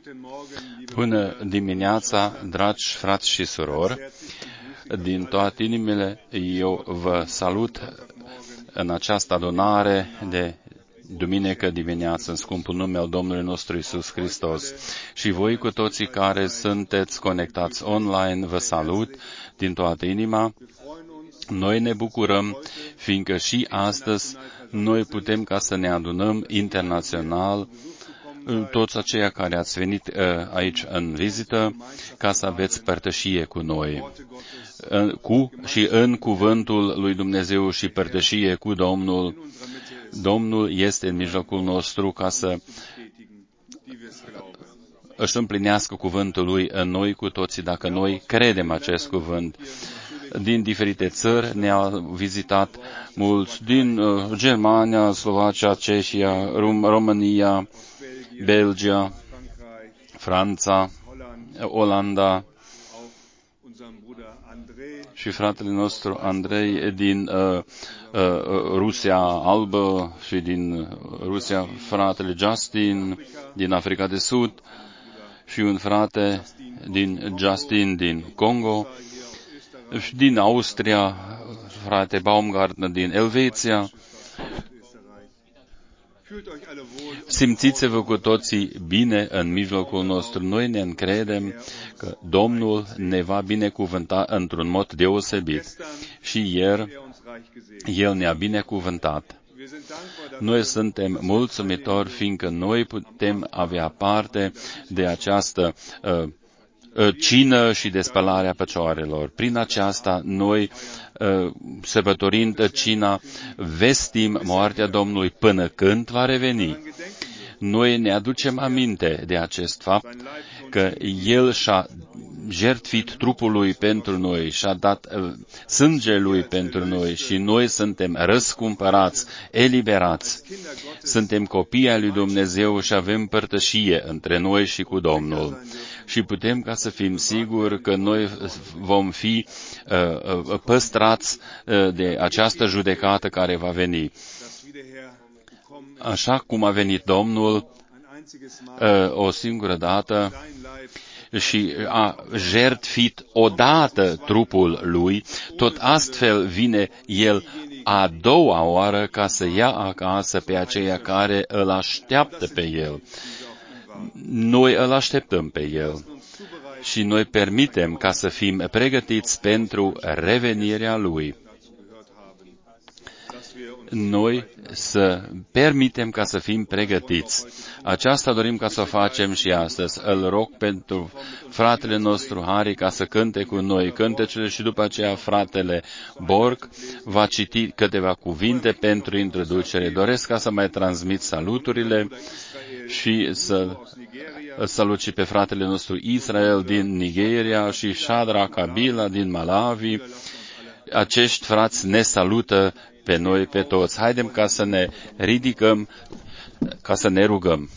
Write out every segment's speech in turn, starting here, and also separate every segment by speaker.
Speaker 1: Bună dimineața, dragi frați și surori! Din toate inimile eu vă salut în această adunare de duminică dimineață, în scumpul nume al Domnului nostru Iisus Hristos. Și voi cu toții care sunteți conectați online, vă salut din toată inima. Noi ne bucurăm, fiindcă și astăzi noi putem ca să ne adunăm internațional, toți aceia care ați venit aici în vizită, ca să aveți părtășie cu noi, și în cuvântul lui Dumnezeu și părtășie cu Domnul. Domnul este în mijlocul nostru ca să își împlinească cuvântul lui în noi cu toții, dacă noi credem acest cuvânt. Din diferite țări ne-au vizitat mulți, din Germania, Slovacia, Cehia, România, Belgia, Franța, Olanda și fratele nostru Andrei din Rusia Albă și din Rusia, fratele Justin din Africa de Sud și un frate Justin din Congo și din Austria, frate Baumgartner din Elveția. Simțiți-vă cu toții bine în mijlocul nostru. Noi ne încredem că Domnul ne va binecuvânta într-un mod deosebit. Și ieri El ne-a binecuvântat. Noi suntem mulțumitori, fiindcă noi putem avea parte de această cină și de spălarea picioarelor. Prin aceasta, noi, sărbătorind cina, vestim moartea Domnului până când va reveni. Noi ne aducem aminte de acest fapt, că El și-a jertfit trupul Lui pentru noi, și-a dat sângele Lui pentru noi și noi suntem răscumpărați, eliberați. Suntem copii ai lui Dumnezeu și avem părtășie între noi și cu Domnul. Și putem ca să fim siguri că noi vom fi păstrați de această judecată care va veni. Așa cum a venit Domnul o singură dată și a jertfit odată trupul Lui, tot astfel vine El a doua oară ca să ia acasă pe aceia care îl așteaptă pe El. Noi îl așteptăm pe El și noi permitem ca să fim pregătiți pentru revenirea Lui. Noi să permitem ca să fim pregătiți. Aceasta dorim ca să o facem și astăzi. Îl rog pentru fratele nostru Harry ca să cânte cu noi cântecele și după aceea fratele Borg va citi câteva cuvinte pentru introducere. Doresc ca să mai transmit saluturile și să salut și pe fratele nostru Israel din Nigeria și Shadra Kabila din Malawi. Acești frați ne salută pe noi, pe toți. Haidem ca să ne ridicăm, ca să ne rugăm.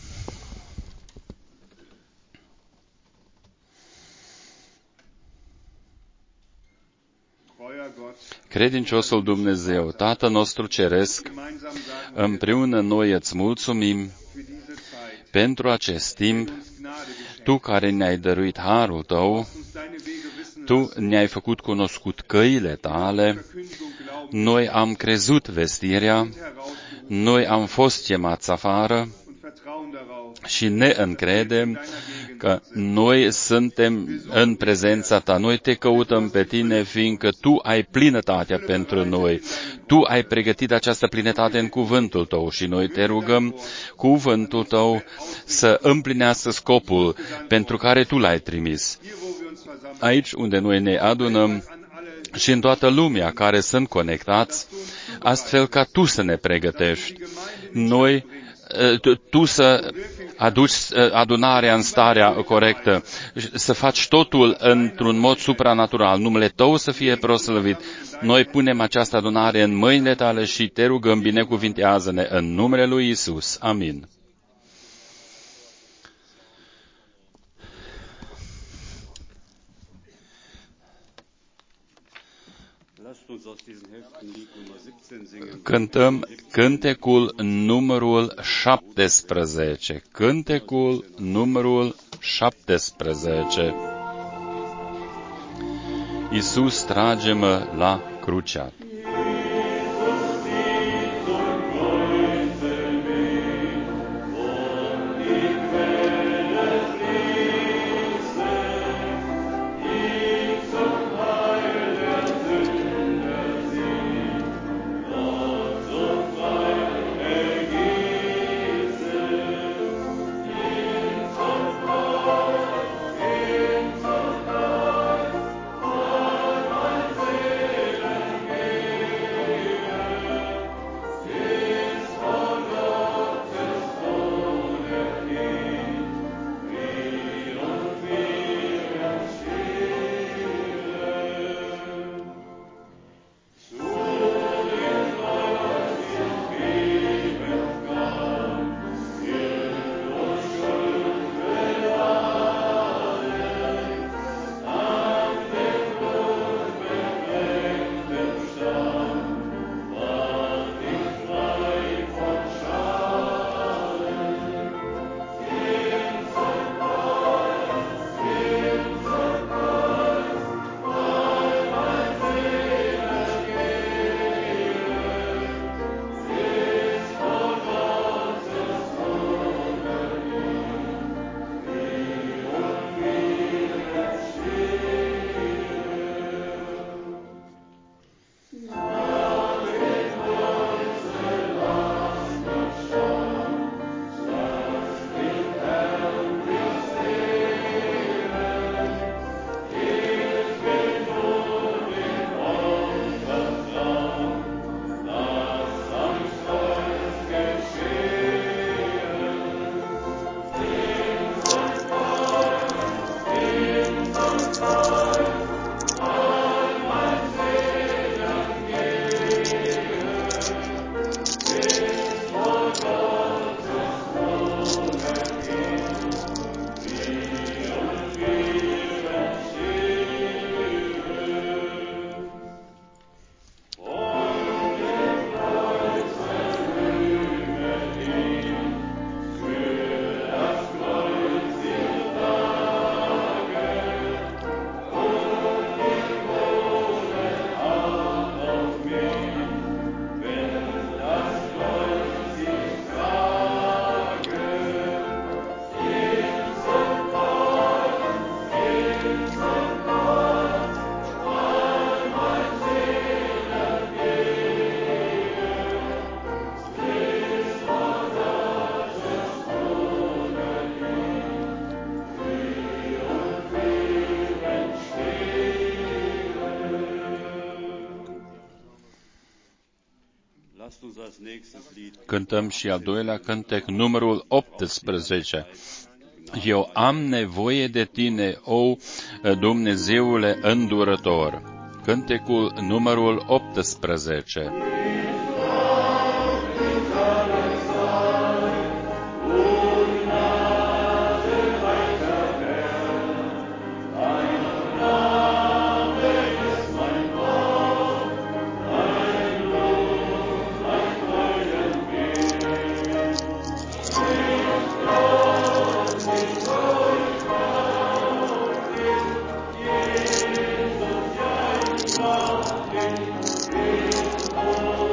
Speaker 1: Credinciosul Dumnezeu, Tatăl nostru Ceresc, împreună noi îți mulțumim pentru acest timp, Tu care ne-ai dăruit harul Tău, Tu ne-ai făcut cunoscut căile Tale, noi am crezut vestirea, noi am fost chemați afară și ne încredem că noi suntem în prezența Ta. Noi Te căutăm pe Tine, fiindcă Tu ai plinătatea pentru noi. Tu ai pregătit această plinătate în cuvântul Tău și noi Te rugăm cuvântul Tău să împlinească scopul pentru care Tu l-ai trimis. Aici unde noi ne adunăm și în toată lumea care sunt conectați, astfel ca Tu să ne pregătești. Noi, Tu să aduci adunarea în starea corectă, să faci totul într-un mod supranatural. Numele Tău să fie proslăvit. Noi punem această adunare în mâinile Tale și Te rugăm, binecuvintează-ne în numele lui Isus. Amin. Cântăm cântecul numărul 17. Cântecul numărul 17. Iisus, trage-mă la cruce. Cântăm și al doilea cântec, numărul 18. Eu am nevoie de tine, o Dumnezeule îndurător. Cântecul numărul 18.
Speaker 2: Oh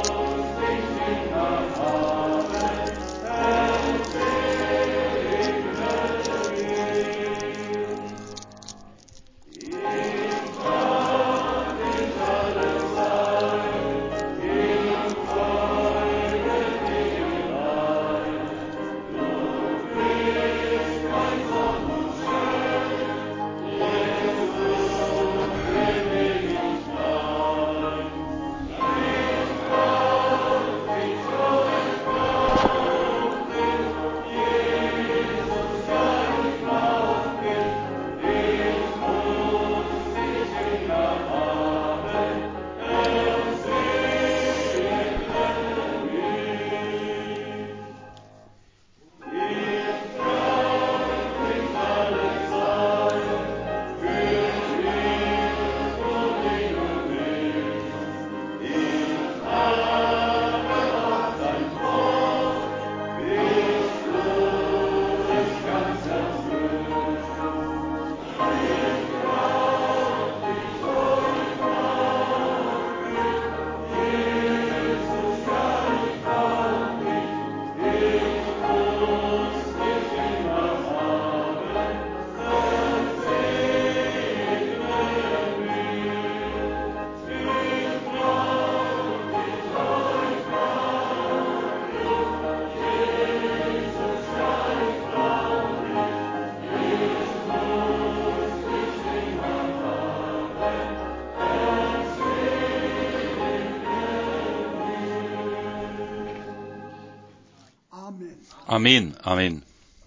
Speaker 1: Amin, amin.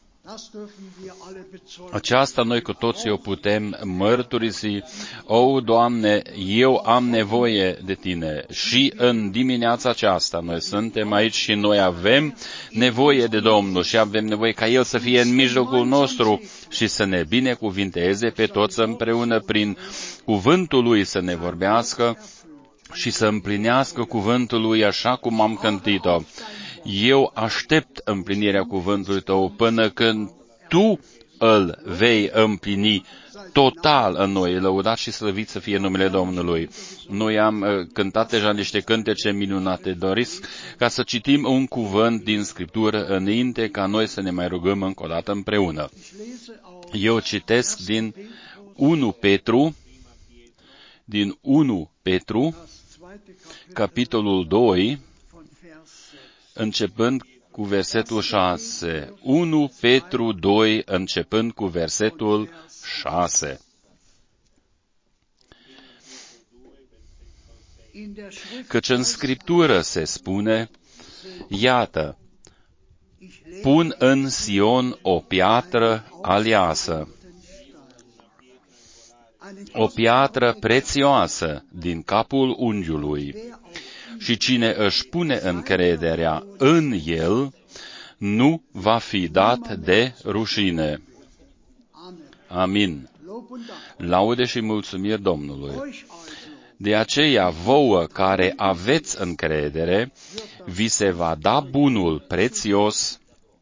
Speaker 1: Aceasta noi cu toții o putem mărturisi. O, Doamne, eu am nevoie de Tine. Și în dimineața aceasta noi suntem aici și noi avem nevoie de Domnul și avem nevoie ca El să fie în mijlocul nostru și să ne binecuvinteze pe toți împreună prin cuvântul Lui, să ne vorbească și să împlinească cuvântul Lui așa cum am cântit-o. Eu aștept împlinirea cuvântului Tău până când Tu îl vei împlini total în noi. Lăudat și slăvit să fie numele Domnului. Noi am cântat deja niște cântece minunate. Doriți ca să citim un cuvânt din Scriptură înainte ca noi să ne mai rugăm încă o dată împreună. Eu citesc din 1 Petru, capitolul 2, începând cu versetul 6. 1 Petru 2, începând cu versetul 6. Căci în Scriptură se spune, iată, pun în Sion o piatră aleasă, o piatră prețioasă din capul unghiului. Și cine își pune încrederea în El, nu va fi dat de rușine. Amin. Laude și mulțumiri Domnului. De aceea, vouă care aveți încredere, vi se va da bunul prețios,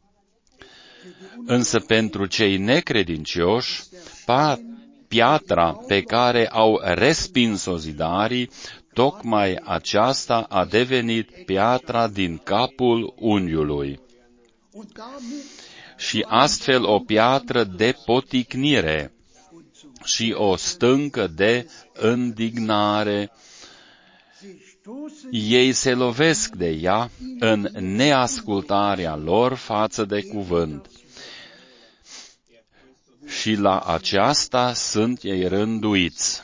Speaker 1: însă pentru cei necredincioși, piatra pe care au respins-o zidarii, tocmai aceasta a devenit piatra din capul unghiului. Și astfel o piatră de poticnire și o stâncă de indignare. Ei se lovesc de ea în neascultarea lor față de cuvânt. Și la aceasta sunt ei rânduiți.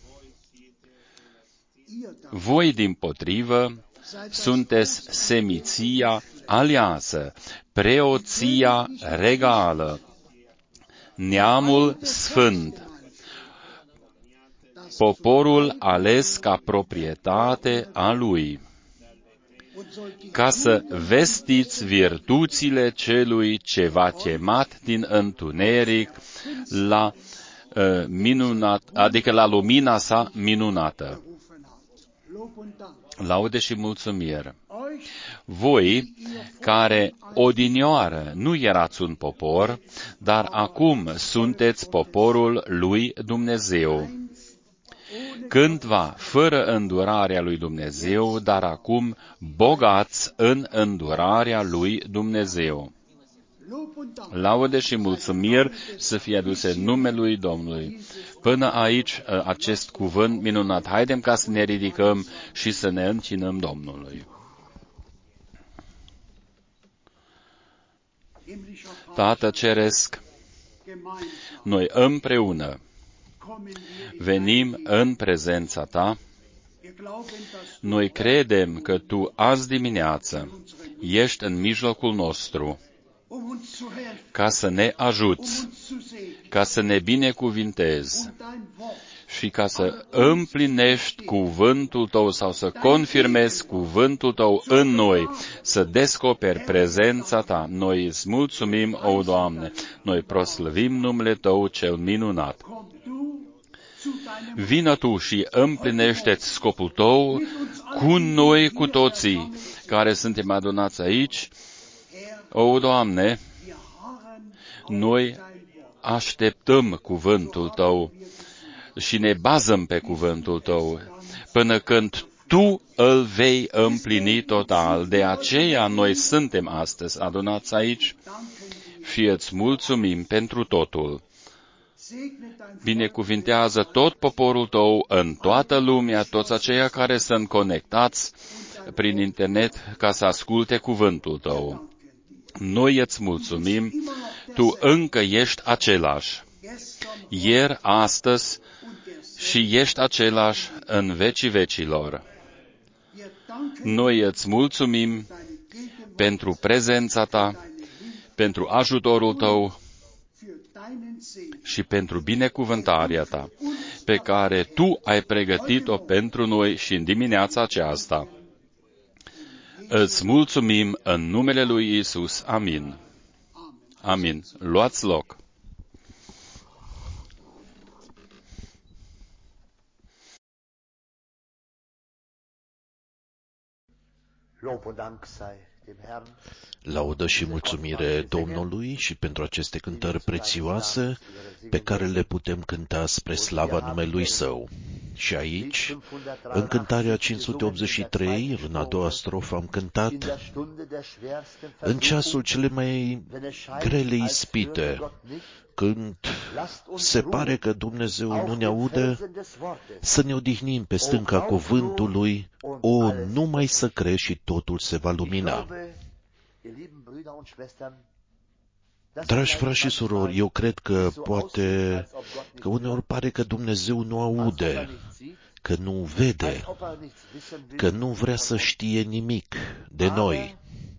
Speaker 1: Voi, dimpotrivă, sunteți seminția aleasă, preoția regală, neamul sfânt, poporul ales ca proprietate a Lui, ca să vestiți virtuțile celui ce v-a chemat din întuneric la adică la lumina sa minunată. Laude și mulțumiri. Voi, care odinioară nu erați un popor, dar acum sunteți poporul lui Dumnezeu. Cândva fără îndurarea lui Dumnezeu, dar acum bogați în îndurarea lui Dumnezeu. Laude și mulțumiri să fie aduse numelui Domnului. Până aici acest cuvânt minunat. Haidem ca să ne ridicăm și să ne închinăm Domnului. Tată Ceresc, noi împreună venim în prezența Ta. Noi credem că Tu azi dimineață ești în mijlocul nostru ca să ne ajuți, ca să ne binecuvintezi și ca să împlinești cuvântul Tău sau să confirmezi cuvântul Tău în noi, să descoperi prezența Ta. Noi îți mulțumim, o Doamne, noi proslăvim numele Tău cel minunat. Vină Tu și împlinește-ți scopul Tău cu noi, cu toții care suntem adunați aici. O, Doamne, noi așteptăm cuvântul Tău și ne bazăm pe cuvântul Tău până când Tu îl vei împlini total. De aceea noi suntem astăzi adunați aici și îți mulțumim pentru totul. Binecuvintează tot poporul Tău în toată lumea, toți aceia care sunt conectați prin internet ca să asculte cuvântul Tău. Noi îți mulțumim, Tu încă ești același, ieri, astăzi și ești același în vecii vecilor. Noi îți mulțumim pentru prezența Ta pentru ajutorul Tău și pentru binecuvântarea Ta, pe care Tu ai pregătit-o pentru noi și în dimineața aceasta. Îți mulțumim în numele lui Iisus. Amin. Amin. Luați loc.
Speaker 2: Laudă și mulțumire Domnului și pentru aceste cântări prețioase pe care le putem cânta spre slava numelui Său. Și aici, în cântarea 583, în a doua strofă, am cântat: în ceasul cele mai grele ispite, când se pare că Dumnezeu nu ne aude, să ne odihnim pe stânca cuvântului, numai să crezi și totul se va lumina. Dragi frați și surori, eu cred că poate că uneori pare că Dumnezeu nu aude, că nu vede, că nu vrea să știe nimic de noi.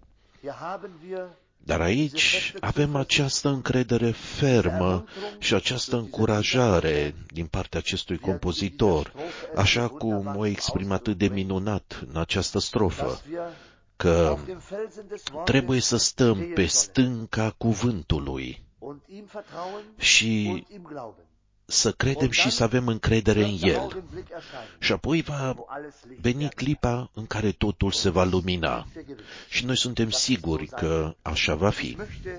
Speaker 2: Dar aici avem această încredere fermă și această încurajare din partea acestui compozitor, așa cum o exprim atât de minunat în această strofă, că trebuie să stăm pe stânca cuvântului și să credem și să avem încredere în El. Și apoi va veni clipa în care totul se va lumina. Și noi suntem siguri că așa va fi.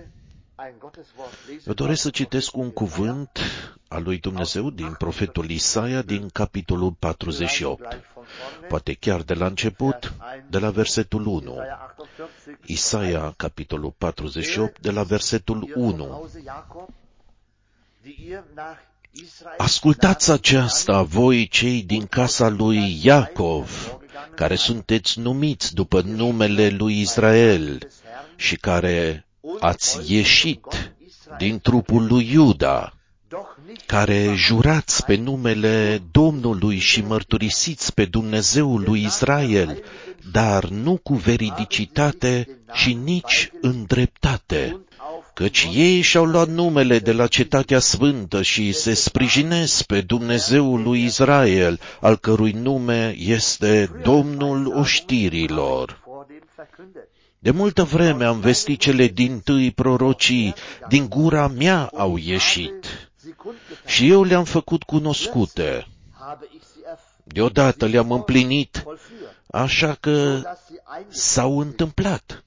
Speaker 2: Eu doresc să citesc un cuvânt al lui Dumnezeu din profetul Isaia din capitolul 48. Poate chiar de la început, de la versetul 1. Isaia, capitolul 48, de la versetul 1. Ascultați aceasta, voi cei din casa lui Iacov, care sunteți numiți după numele lui Israel și care ați ieșit din trupul lui Iuda, care jurați pe numele Domnului și mărturisiți pe Dumnezeul lui Israel, dar nu cu veridicitate și nici în dreptate, căci ei și-au luat numele de la cetatea sfântă și se sprijinesc pe Dumnezeul lui Israel, al cărui nume este Domnul oștirilor. De multă vreme am vestit cele dintâi prorocii, din gura mea au ieșit și eu le-am făcut cunoscute. Deodată le-am împlinit, așa că s-au întâmplat.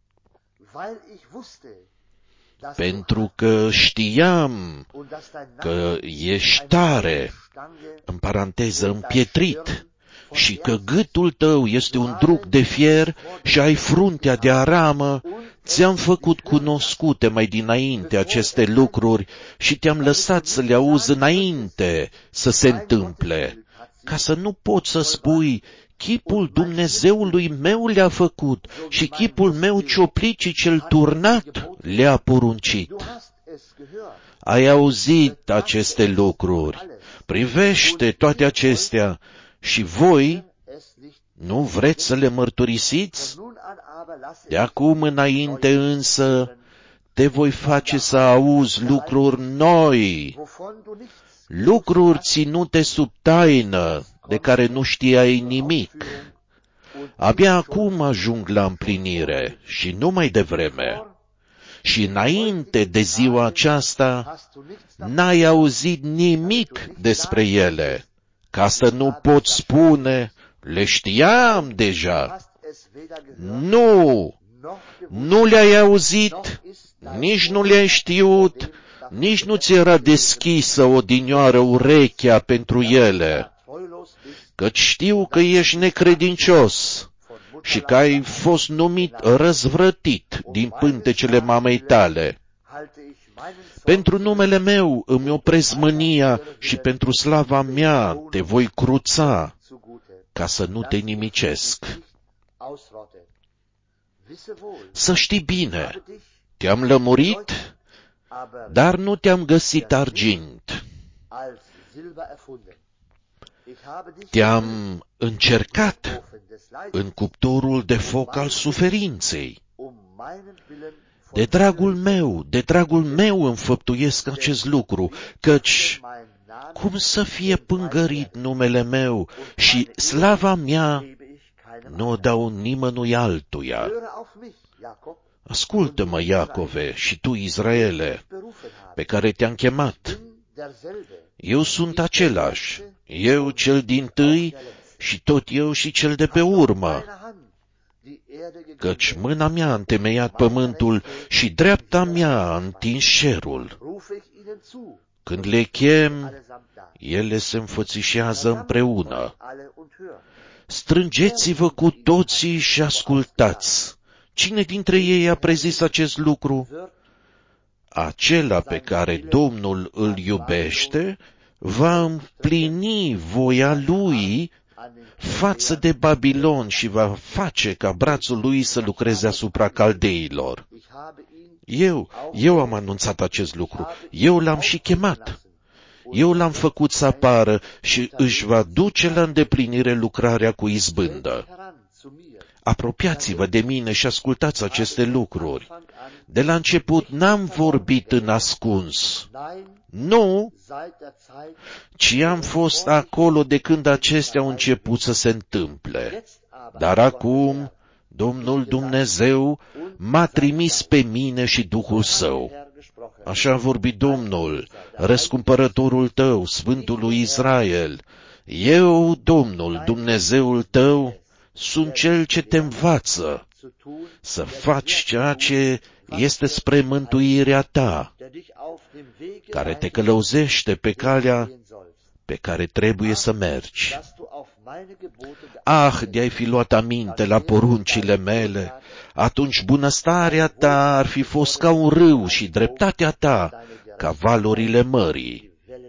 Speaker 2: Pentru că știam că ești tare, în paranteză, împietrit, și că gâtul tău este un druc de fier și ai fruntea de aramă, ți-am făcut cunoscute mai dinainte aceste lucruri și te-am lăsat să le auzi înainte să se întâmple, ca să nu poți să spui: chipul Dumnezeului meu le-a făcut și chipul meu cioplicii cel turnat le-a poruncit. Ai auzit aceste lucruri, privește toate acestea și voi nu vreți să le mărturisiți? De acum înainte însă te voi face să auzi lucruri noi, lucruri ținute sub taină, de care nu știai nimic. Abia acum ajung la împlinire și nu mai devreme. Și înainte de ziua aceasta n-ai auzit nimic despre ele, ca să nu poți spune: le știam deja. Nu le-ai auzit, nici nu le-ai știut, nici nu ți era deschisă odinioară urechea pentru ele, căci știu că ești necredincios și că ai fost numit răzvrătit din pântecele mamei tale. Pentru numele meu îmi opresc mânia și pentru slava mea te voi cruța, ca să nu te nimicesc. Să știi bine, te-am lămurit, dar nu te-am găsit argint. Te-am încercat în cuptorul de foc al suferinței. de dragul meu înfăptuiesc acest lucru, căci cum să fie pângărit numele meu și slava mea nu o dau nimănui altuia. Ascultă-mă, Iacove, și tu, Israele, pe care te-am chemat. Eu sunt același, eu cel dintâi și tot eu și cel de pe urmă, căci mâna mea a întemeiat pământul și dreapta mea a întins cerul. Când le chem, ele se înfățișează împreună. Strângeți-vă cu toții și ascultați. Cine dintre ei a prezis acest lucru? Acela pe care Domnul îl iubește va împlini voia lui față de Babilon și va face ca brațul lui să lucreze asupra caldeilor. Eu am anunțat acest lucru, eu l-am și chemat. Eu l-am făcut să apară și își va duce la îndeplinire lucrarea cu izbândă. Apropiați-vă de mine și ascultați aceste lucruri. De la început n-am vorbit în ascuns. Nu, ci am fost acolo de când acestea au început să se întâmple. Dar acum Domnul Dumnezeu m-a trimis pe mine și Duhul Său. Așa a vorbit Domnul, răscumpărătorul tău, Sfântul lui Israel. Eu, Domnul, Dumnezeul tău, sunt cel ce te învață să faci ceea ce este spre mântuirea ta, care te călăuzește pe calea pe care trebuie să mergi. De-ai fi luat aminte la poruncile mele, atunci bunăstarea ta ar fi fost ca un râu și dreptatea ta ca valurile mării.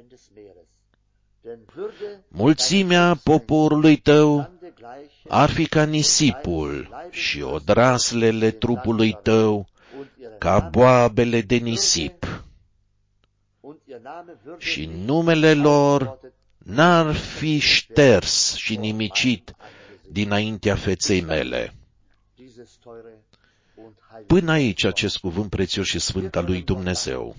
Speaker 2: Mulțimea poporului tău ar fi ca nisipul și odraslele trupului tău ca boabele de nisip. Și numele lor n-ar fi șters și nimicit dinaintea feței mele. Până aici acest cuvânt prețios și sfânt al lui Dumnezeu.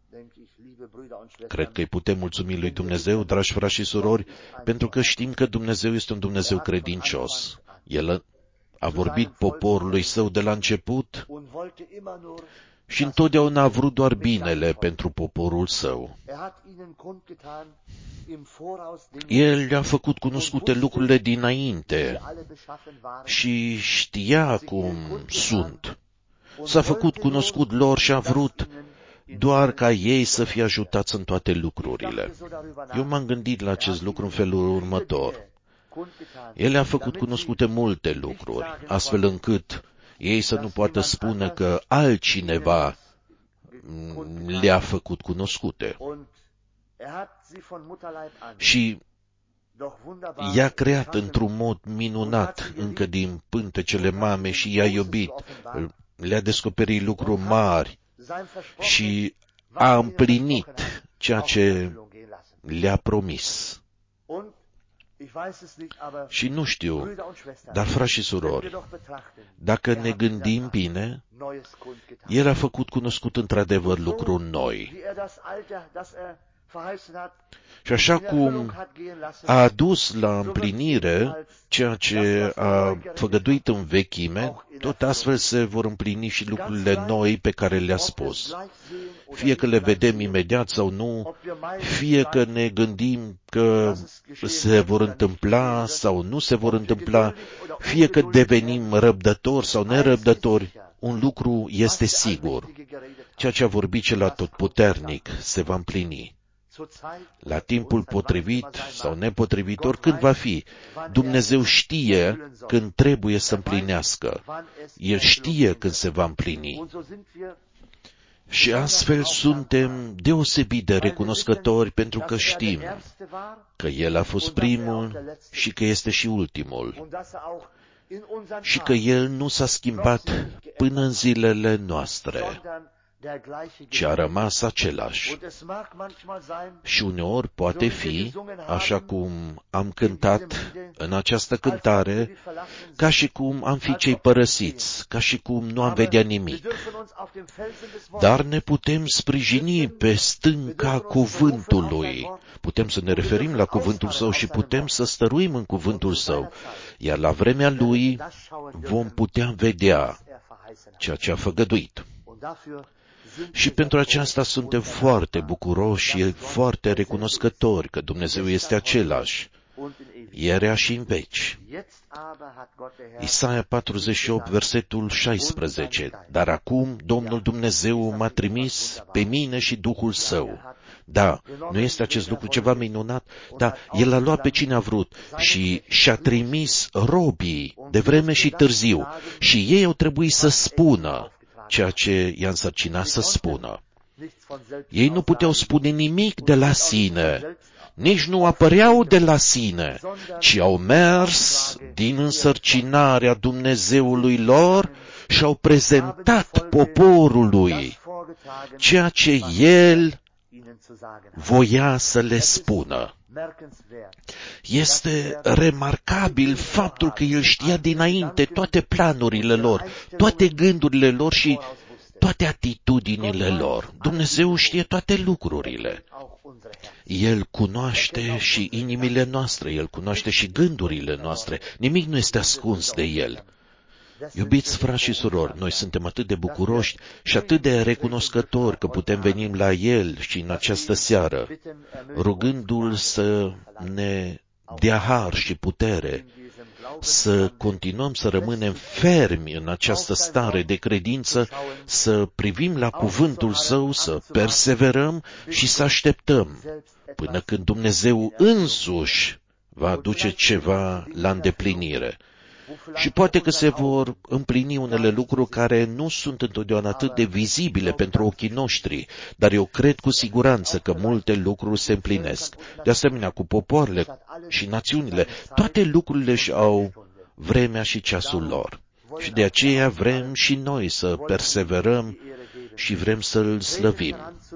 Speaker 2: Cred că îi putem mulțumi lui Dumnezeu, dragi frați și surori, pentru că știm că Dumnezeu este un Dumnezeu credincios. El a vorbit poporului său de la început și întotdeauna a vrut doar binele pentru poporul său. El le-a făcut cunoscute lucrurile dinainte și știa cum sunt. S-a făcut cunoscut lor și a vrut doar ca ei să fie ajutați în toate lucrurile. Eu m-am gândit la acest lucru în felul următor. El a făcut cunoscute multe lucruri, astfel încât ei să nu poată spune că altcineva le-a făcut cunoscute. Și i-a creat într-un mod minunat încă din pântecele mamei și i-a iubit, le-a descoperit lucruri mari și a împlinit ceea ce le-a promis. Și nu știu, dar frați și surori, dacă ne gândim bine, El a făcut cunoscut într-adevăr lucruri noi. Și așa cum a adus la împlinire ceea ce a făgăduit în vechime, tot astfel se vor împlini și lucrurile noi pe care le-a spus. Fie că le vedem imediat sau nu, fie că ne gândim că se vor întâmpla sau nu se vor întâmpla, fie că devenim răbdători sau nerăbdători, un lucru este sigur. Ceea ce a vorbit cel atotputernic se va împlini. La timpul potrivit sau nepotrivit, oricând va fi, Dumnezeu știe când trebuie să împlinească. El știe când se va împlini. Și astfel suntem deosebit de recunoscători pentru că știm că El a fost primul și că este și ultimul și că El nu s-a schimbat până în zilele noastre, ci a rămas același. Și uneori poate fi, așa cum am cântat în această cântare, ca și cum am fi cei părăsiți, ca și cum nu am vedea nimic. Dar ne putem sprijini pe stânca cuvântului. Putem să ne referim la cuvântul Său și putem să stăruim în cuvântul Său. Iar la vremea Lui vom putea vedea ceea ce a făgăduit. Și pentru aceasta suntem foarte bucuroși și foarte recunoscători că Dumnezeu este același, ierea și în veci. Isaia 48, versetul 16. Dar acum Domnul Dumnezeu m-a trimis pe mine și Duhul Său. Da, nu este acest lucru ceva minunat? Da, El a luat pe cine a vrut și și-a trimis robii de vreme și târziu și ei au trebuit să spună ceea ce i-a însărcinat să spună. Ei nu puteau spune nimic de la sine, nici nu apăreau de la sine, ci au mers din însărcinarea Dumnezeului lor și au prezentat poporului ceea ce El voia să le spună. Este remarcabil faptul că El știa dinainte toate planurile lor, toate gândurile lor și toate atitudinile lor. Dumnezeu știe toate lucrurile. El cunoaște și inimile noastre, El cunoaște și gândurile noastre. Nimic nu este ascuns de El. Iubiți frați și surori, noi suntem atât de bucuroși și atât de recunoscători că putem veni la El și în această seară, rugându-L să ne dea har și putere, să continuăm să rămânem fermi în această stare de credință, să privim la cuvântul Său, să perseverăm și să așteptăm până când Dumnezeu însuși va aduce ceva la îndeplinire. Și poate că se vor împlini unele lucruri care nu sunt întotdeauna atât de vizibile pentru ochii noștri, dar eu cred cu siguranță că multe lucruri se împlinesc. De asemenea, cu popoarele și națiunile, toate lucrurile și au vremea și ceasul lor. Și de aceea vrem și noi să perseverăm și vrem să-L slăvim.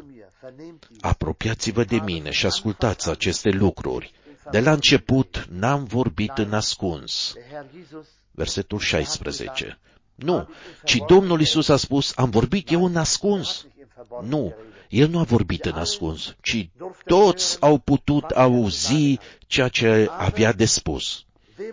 Speaker 2: Apropiați-vă de mine și ascultați aceste lucruri. De la început n-am vorbit în ascuns. Versetul 16. Nu, ci Domnul Iisus a spus, am vorbit eu în ascuns. Nu, El nu a vorbit în ascuns, ci toți au putut auzi ceea ce avea de spus.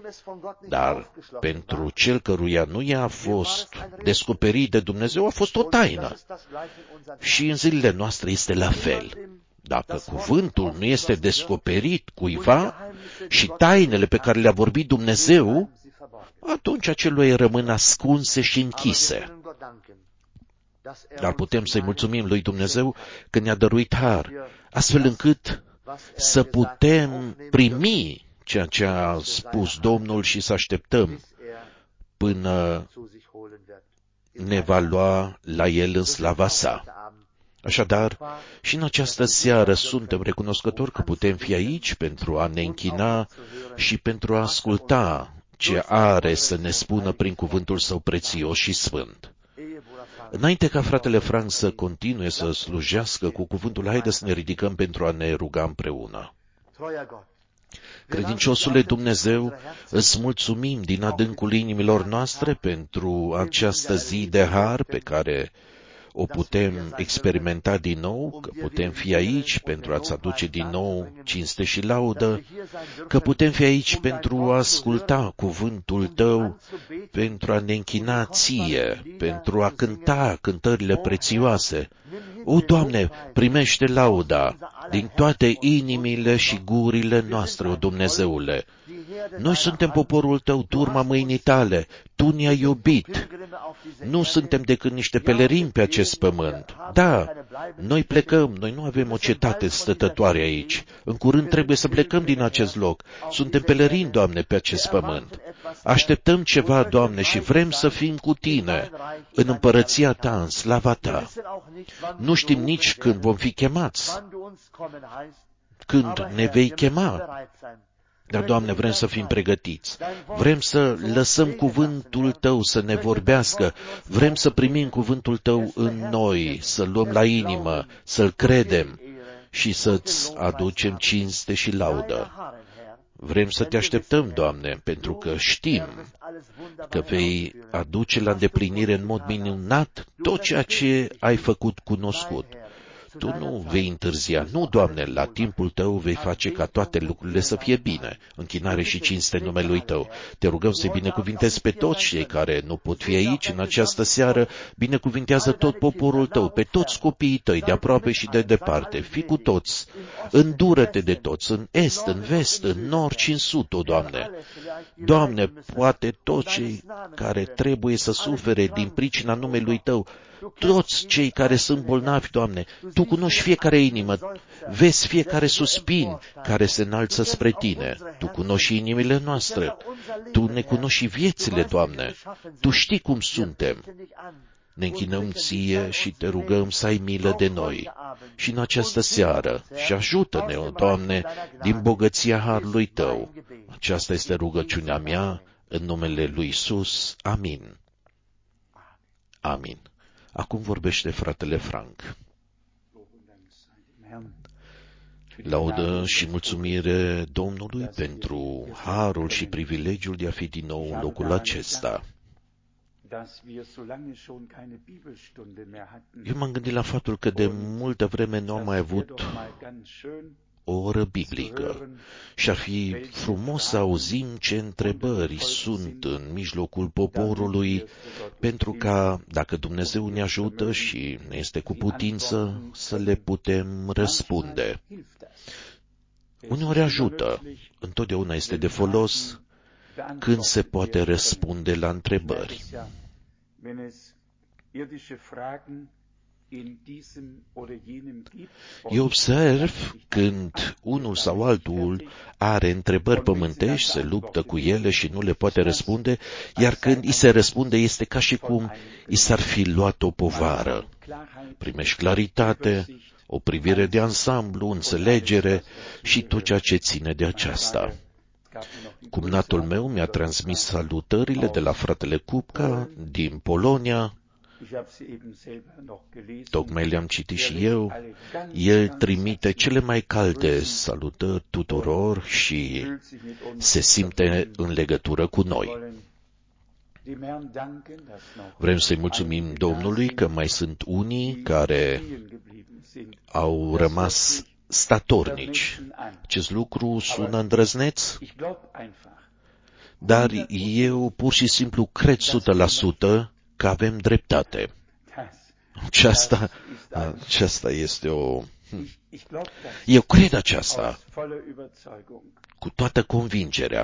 Speaker 2: Dar pentru cel căruia nu i-a fost descoperit de Dumnezeu, a fost o taină. Și în zilele noastre este la fel. Dacă cuvântul nu este descoperit cuiva și tainele pe care le-a vorbit Dumnezeu, atunci acelui rămân ascunse și închise. Dar putem să-i mulțumim lui Dumnezeu că ne-a dăruit har, astfel încât să putem primi ceea ce a spus Domnul și să așteptăm până ne va lua la El în slava Sa. Așadar, și în această seară suntem recunoscători că putem fi aici pentru a ne închina și pentru a asculta ce are să ne spună prin cuvântul Său prețios și sfânt. Înainte ca fratele Frank să continue să slujească cu cuvântul, haideți să ne ridicăm pentru a ne ruga împreună. Credinciosule Dumnezeu, îți mulțumim din adâncul inimilor noastre pentru această zi de har pe care o putem experimenta din nou, că putem fi aici pentru a-ți aduce din nou cinste și laudă, că putem fi aici pentru a asculta cuvântul Tău, pentru a ne închina Ție, pentru a cânta cântările prețioase. O, Doamne, primește lauda din toate inimile și gurile noastre, o Dumnezeule. Noi suntem poporul Tău, turma mâinii Tale, Tu ne-ai iubit. Nu suntem decât niște pelerini pe acest pământ. Da, noi plecăm, noi nu avem o cetate stătătoare aici. În curând trebuie să plecăm din acest loc. Suntem pelerini, Doamne, pe acest pământ. Așteptăm ceva, Doamne, și vrem să fim cu Tine, în împărăția Ta, în slava Ta. Nu știm nici când vom fi chemați, când ne vei chema. Dar, Doamne, vrem să fim pregătiți. Vrem să lăsăm cuvântul Tău să ne vorbească. Vrem să primim cuvântul Tău în noi, să-L luăm la inimă, să-L credem și să-Ți aducem cinste și laudă. Vrem să Te așteptăm, Doamne, pentru că știm că vei aduce la îndeplinire în mod minunat tot ceea ce ai făcut cunoscut. Tu nu vei întârzia. Nu, Doamne, la timpul Tău vei face ca toate lucrurile să fie bine. Închinare și cinste în numele Lui Tău. Te rugăm să-i binecuvintezi pe toți cei care nu pot fi aici în această seară. Binecuvintează tot poporul Tău, pe toți copiii Tăi, de aproape și de departe. Fii cu toți. Îndură-te de toți, în est, în vest, în nord și în sud, o Doamne. Doamne, poate toți cei care trebuie să sufere din pricina numelui Tău, toți cei care sunt bolnavi, Doamne, Tu cunoști fiecare inimă, vezi fiecare suspin care se înalță spre Tine. Tu cunoști inimile noastre, Tu ne cunoști și viețile, Doamne. Tu știi cum suntem. Ne închinăm Ție și Te rugăm să ai milă de noi. Și în această seară, și ajută-ne, o Doamne, din bogăția harului Tău. Aceasta este rugăciunea mea, în numele lui Iisus. Amin. Amin. Acum vorbește fratele Frank. Laudă și mulțumire Domnului pentru harul și privilegiul de a fi din nou în locul acesta. Eu m-am gândit la faptul că de multă vreme nu am mai avut o oră biblică și ar fi frumos să auzim ce întrebări sunt în mijlocul poporului, pentru ca, dacă Dumnezeu ne ajută și ne este cu putință, să le putem răspunde. Uneori ajută, întotdeauna este de folos când se poate răspunde la întrebări. Eu observ când unul sau altul are întrebări pământești, se luptă cu ele și nu le poate răspunde, iar când îi se răspunde este ca și cum i s-ar fi luat o povară. Primești claritate, o privire de ansamblu, înțelegere și tot ceea ce ține de aceasta. Cumnatul meu mi-a transmis salutările de la fratele Kupka din Polonia. Tocmai le-am citit și eu. El trimite cele mai calde salutări tuturor și se simte în legătură cu noi. Vrem să-i mulțumim Domnului că mai sunt unii care au rămas statornici. Acest lucru sună îndrăzneț, dar eu pur și simplu cred 100% că avem dreptate. Aceasta este o... Eu cred aceasta cu toată convingerea.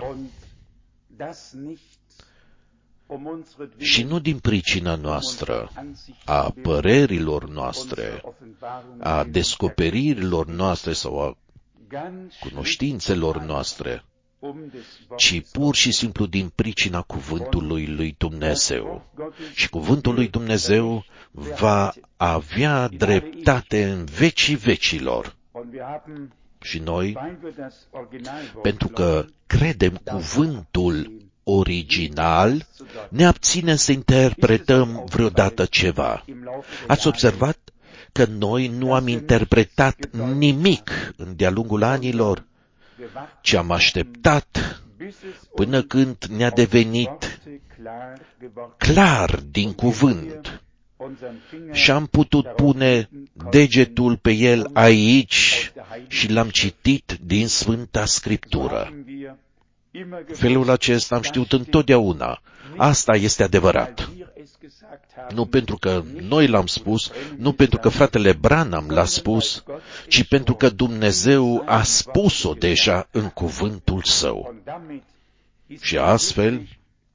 Speaker 2: Și nu din pricina noastră, a părerilor noastre, a descoperirilor noastre sau a cunoștințelor noastre, ci pur și simplu din pricina cuvântului lui Dumnezeu. Și cuvântul lui Dumnezeu va avea dreptate în vecii vecilor. Și noi, pentru că credem cuvântul original, ne abținem să interpretăm vreodată ceva. Ați observat că noi nu am interpretat nimic de-a lungul anilor, ci am așteptat până când ne-a devenit clar din cuvânt și am putut pune degetul pe el aici și l-am citit din Sfânta Scriptură. Felul acesta am știut întotdeauna. Asta este adevărat. Nu pentru că noi l-am spus, nu pentru că fratele Branham l-a spus, ci pentru că Dumnezeu a spus-o deja în cuvântul Său. Și astfel,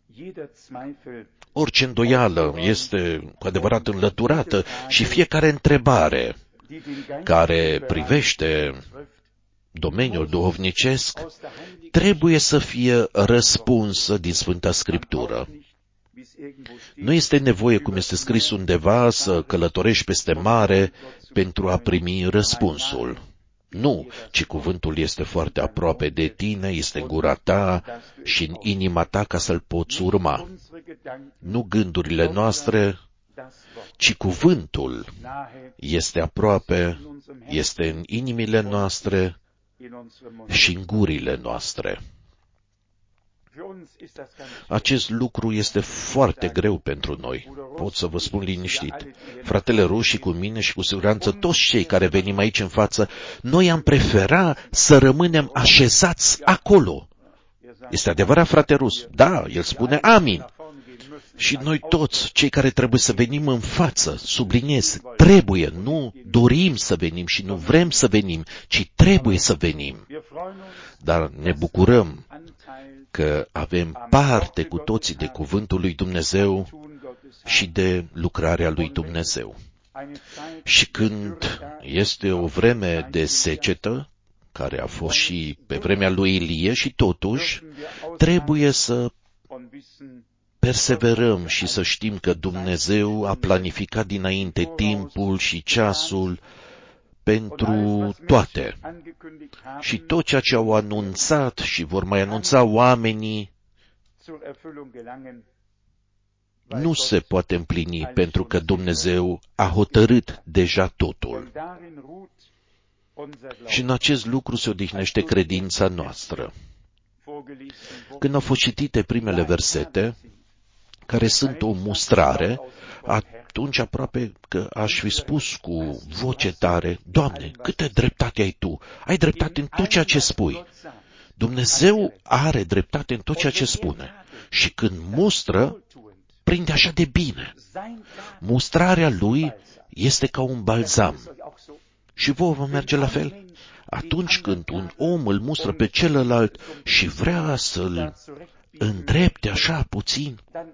Speaker 2: orice îndoială este cu adevărat înlăturată și fiecare întrebare care privește domeniul duhovnicesc trebuie să fie răspunsă din Sfânta Scriptură. Nu este nevoie, cum este scris undeva, să călătorești peste mare pentru a primi răspunsul. Nu, ci cuvântul este foarte aproape de tine, este în gura ta și în inima ta ca să-l poți urma. Nu gândurile noastre, ci cuvântul este aproape, este în inimile noastre și în gurile noastre. Acest lucru este foarte greu pentru noi. Pot să vă spun liniștit. Fratele Ruși cu mine și cu siguranță toți cei care venim aici în față, noi am prefera să rămânem așezați acolo. Este adevărat, frate Rus? Da, el spune amin. Și noi toți, cei care trebuie să venim în față, subliniez, trebuie, nu dorim să venim și nu vrem să venim, ci trebuie să venim. Dar ne bucurăm că avem parte cu toții de cuvântul lui Dumnezeu și de lucrarea lui Dumnezeu. Și când este o vreme de secetă, care a fost și pe vremea lui Ilie, și totuși trebuie să perseverăm și să știm că Dumnezeu a planificat dinainte timpul și ceasul pentru toate. Și tot ceea ce au anunțat și vor mai anunța oamenii nu se poate împlini, pentru că Dumnezeu a hotărât deja totul. Și în acest lucru se odihnește credința noastră. Când au fost citite primele versete, care sunt o mustrare, atunci aproape că aș fi spus cu voce tare, Doamne, câtă dreptate ai Tu! Ai dreptate în tot ceea ce spui. Dumnezeu are dreptate în tot ceea ce spune. Și când mustră, prinde așa de bine. Mustrarea Lui este ca un balzam. Și vouă vă merge la fel? Atunci când un om îl mustră pe celălalt și vrea să-l îndrepte așa puțin,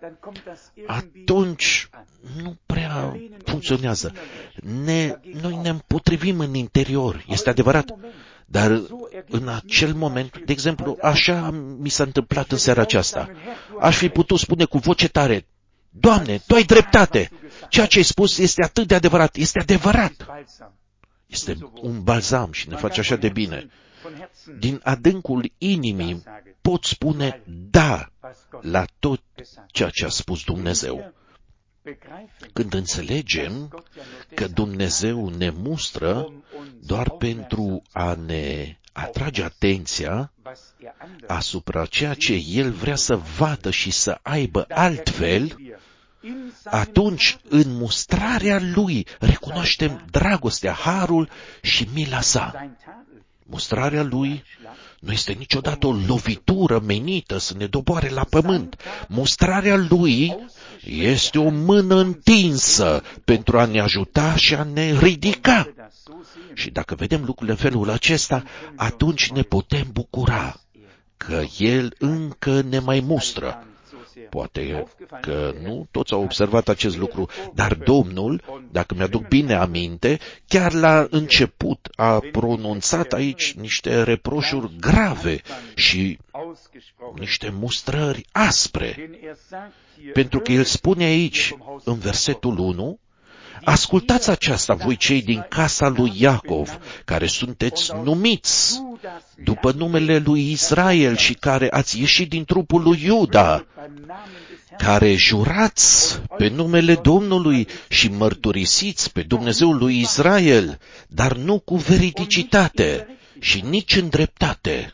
Speaker 2: atunci nu prea funcționează. Noi ne împotrivim în interior, este adevărat, dar în acel moment, de exemplu, așa mi s-a întâmplat în seara aceasta. Aș fi putut spune cu voce tare, Doamne, Tu ai dreptate, ceea ce ai spus este atât de adevărat, este adevărat. Este un balzam și ne face așa de bine. Din adâncul inimii pot spune da la tot ceea ce a spus Dumnezeu. Când înțelegem că Dumnezeu ne mustră doar pentru a ne atrage atenția asupra ceea ce El vrea să vadă și să aibă altfel, atunci, în mustrarea Lui, recunoaștem dragostea, harul și mila sa. Mustrarea Lui nu este niciodată o lovitură menită să ne doboare la pământ. Mustrarea Lui este o mână întinsă pentru a ne ajuta și a ne ridica. Și dacă vedem lucrurile în felul acesta, atunci ne putem bucura că El încă ne mai mustră. Poate că nu toți au observat acest lucru, dar Domnul, dacă mi-aduc bine aminte, chiar la început a pronunțat aici niște reproșuri grave și niște mustrări aspre. Pentru că El spune aici, în versetul 1, ascultați aceasta, voi cei din casa lui Iacov, care sunteți numiți după numele lui Israel și care ați ieșit din trupul lui Iuda, care jurați pe numele Domnului și mărturisiți pe Dumnezeul lui Israel, dar nu cu veridicitate și nici în dreptate.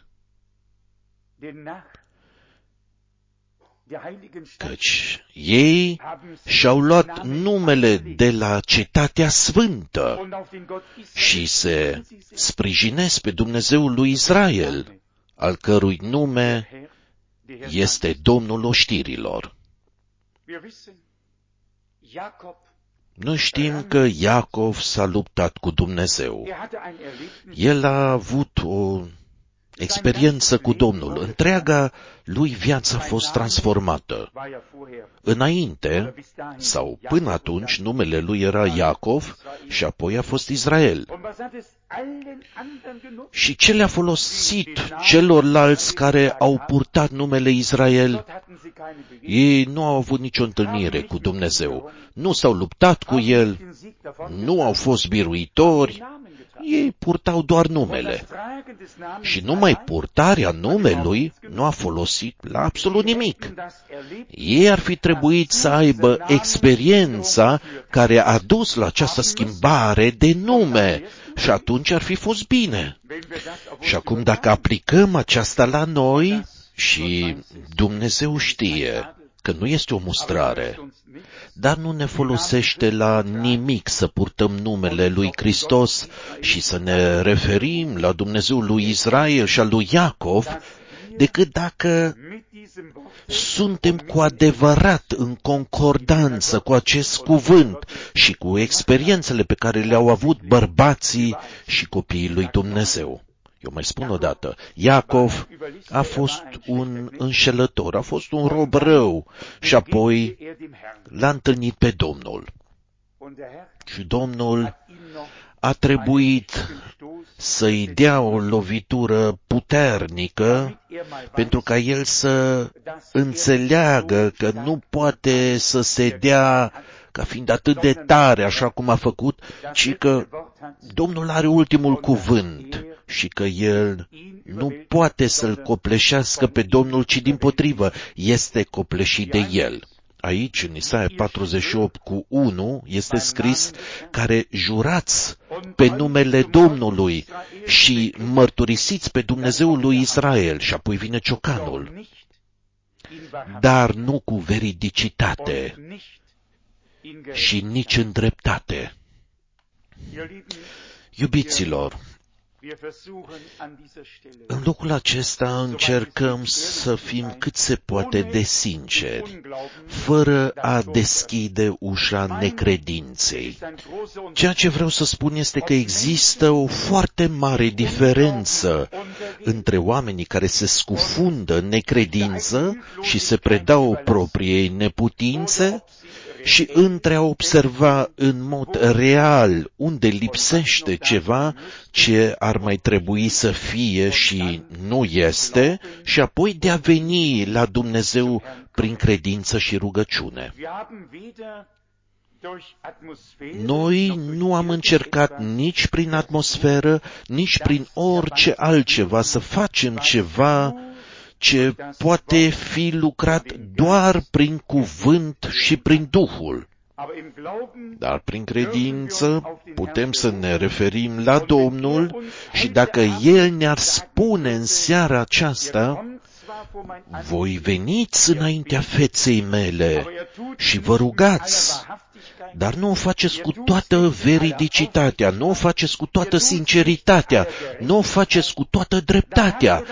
Speaker 2: Căci ei și-au luat numele de la cetatea sfântă și se sprijinesc pe Dumnezeul lui Israel, al cărui nume este Domnul oștirilor. Noi știm că Iacov s-a luptat cu Dumnezeu. El a avut o experiență cu Domnul. Întreaga lui viață a fost transformată. Înainte, sau până atunci, numele lui era Iacov și apoi a fost Israel. Și ce le-a folosit celorlalți care au purtat numele Israel? Ei nu au avut nicio întâlnire cu Dumnezeu. Nu s-au luptat cu El, nu au fost biruitori, Ei purtau doar numele. Și numai purtarea numelui nu a folosit la absolut nimic. Ei ar fi trebuit să aibă experiența care a dus la această schimbare de nume și atunci ar fi fost bine. Și acum dacă aplicăm aceasta la noi, și Dumnezeu știe că nu este o mustrare, dar nu ne folosește la nimic să purtăm numele lui Hristos și să ne referim la Dumnezeul lui Israel și al lui Iacov, decât dacă suntem cu adevărat în concordanță cu acest cuvânt și cu experiențele pe care le-au avut bărbații și copiii lui Dumnezeu. Eu mai spun o dată, Iacov a fost un înșelător, a fost un rob rău și apoi l-a întâlnit pe Domnul. Și Domnul a trebuit să-i dea o lovitură puternică pentru ca el să înțeleagă că nu poate să se dea ca fiind atât de tare așa cum a făcut, ci că Domnul are ultimul cuvânt și că el nu poate să-l copleșească pe Domnul, ci dimpotrivă este copleșit de el. Aici, în Isaia 48:1, este scris, care jurați pe numele Domnului și mărturisiți pe Dumnezeul lui Israel. Și apoi vine ciocanul. Dar nu cu veridicitate și nici în dreptate. Iubiților, în locul acesta încercăm să fim cât se poate de sinceri, fără a deschide ușa necredinței. Ceea ce vreau să spun este că există o foarte mare diferență între oamenii care se scufundă în necredință și se predau propriei neputințe și între a observa în mod real unde lipsește ceva ce ar mai trebui să fie și nu este, și apoi de a veni la Dumnezeu prin credință și rugăciune. Noi nu am încercat nici prin atmosferă, nici prin orice altceva să facem ceva ce poate fi lucrat doar prin cuvânt și prin Duhul. Dar prin credință putem să ne referim la Domnul și dacă El ne-ar spune în seara aceasta, voi veniți înaintea feței mele și vă rugați, dar nu o faceți cu toată veridicitatea, nu o faceți cu toată sinceritatea, nu o faceți cu toată dreptatea.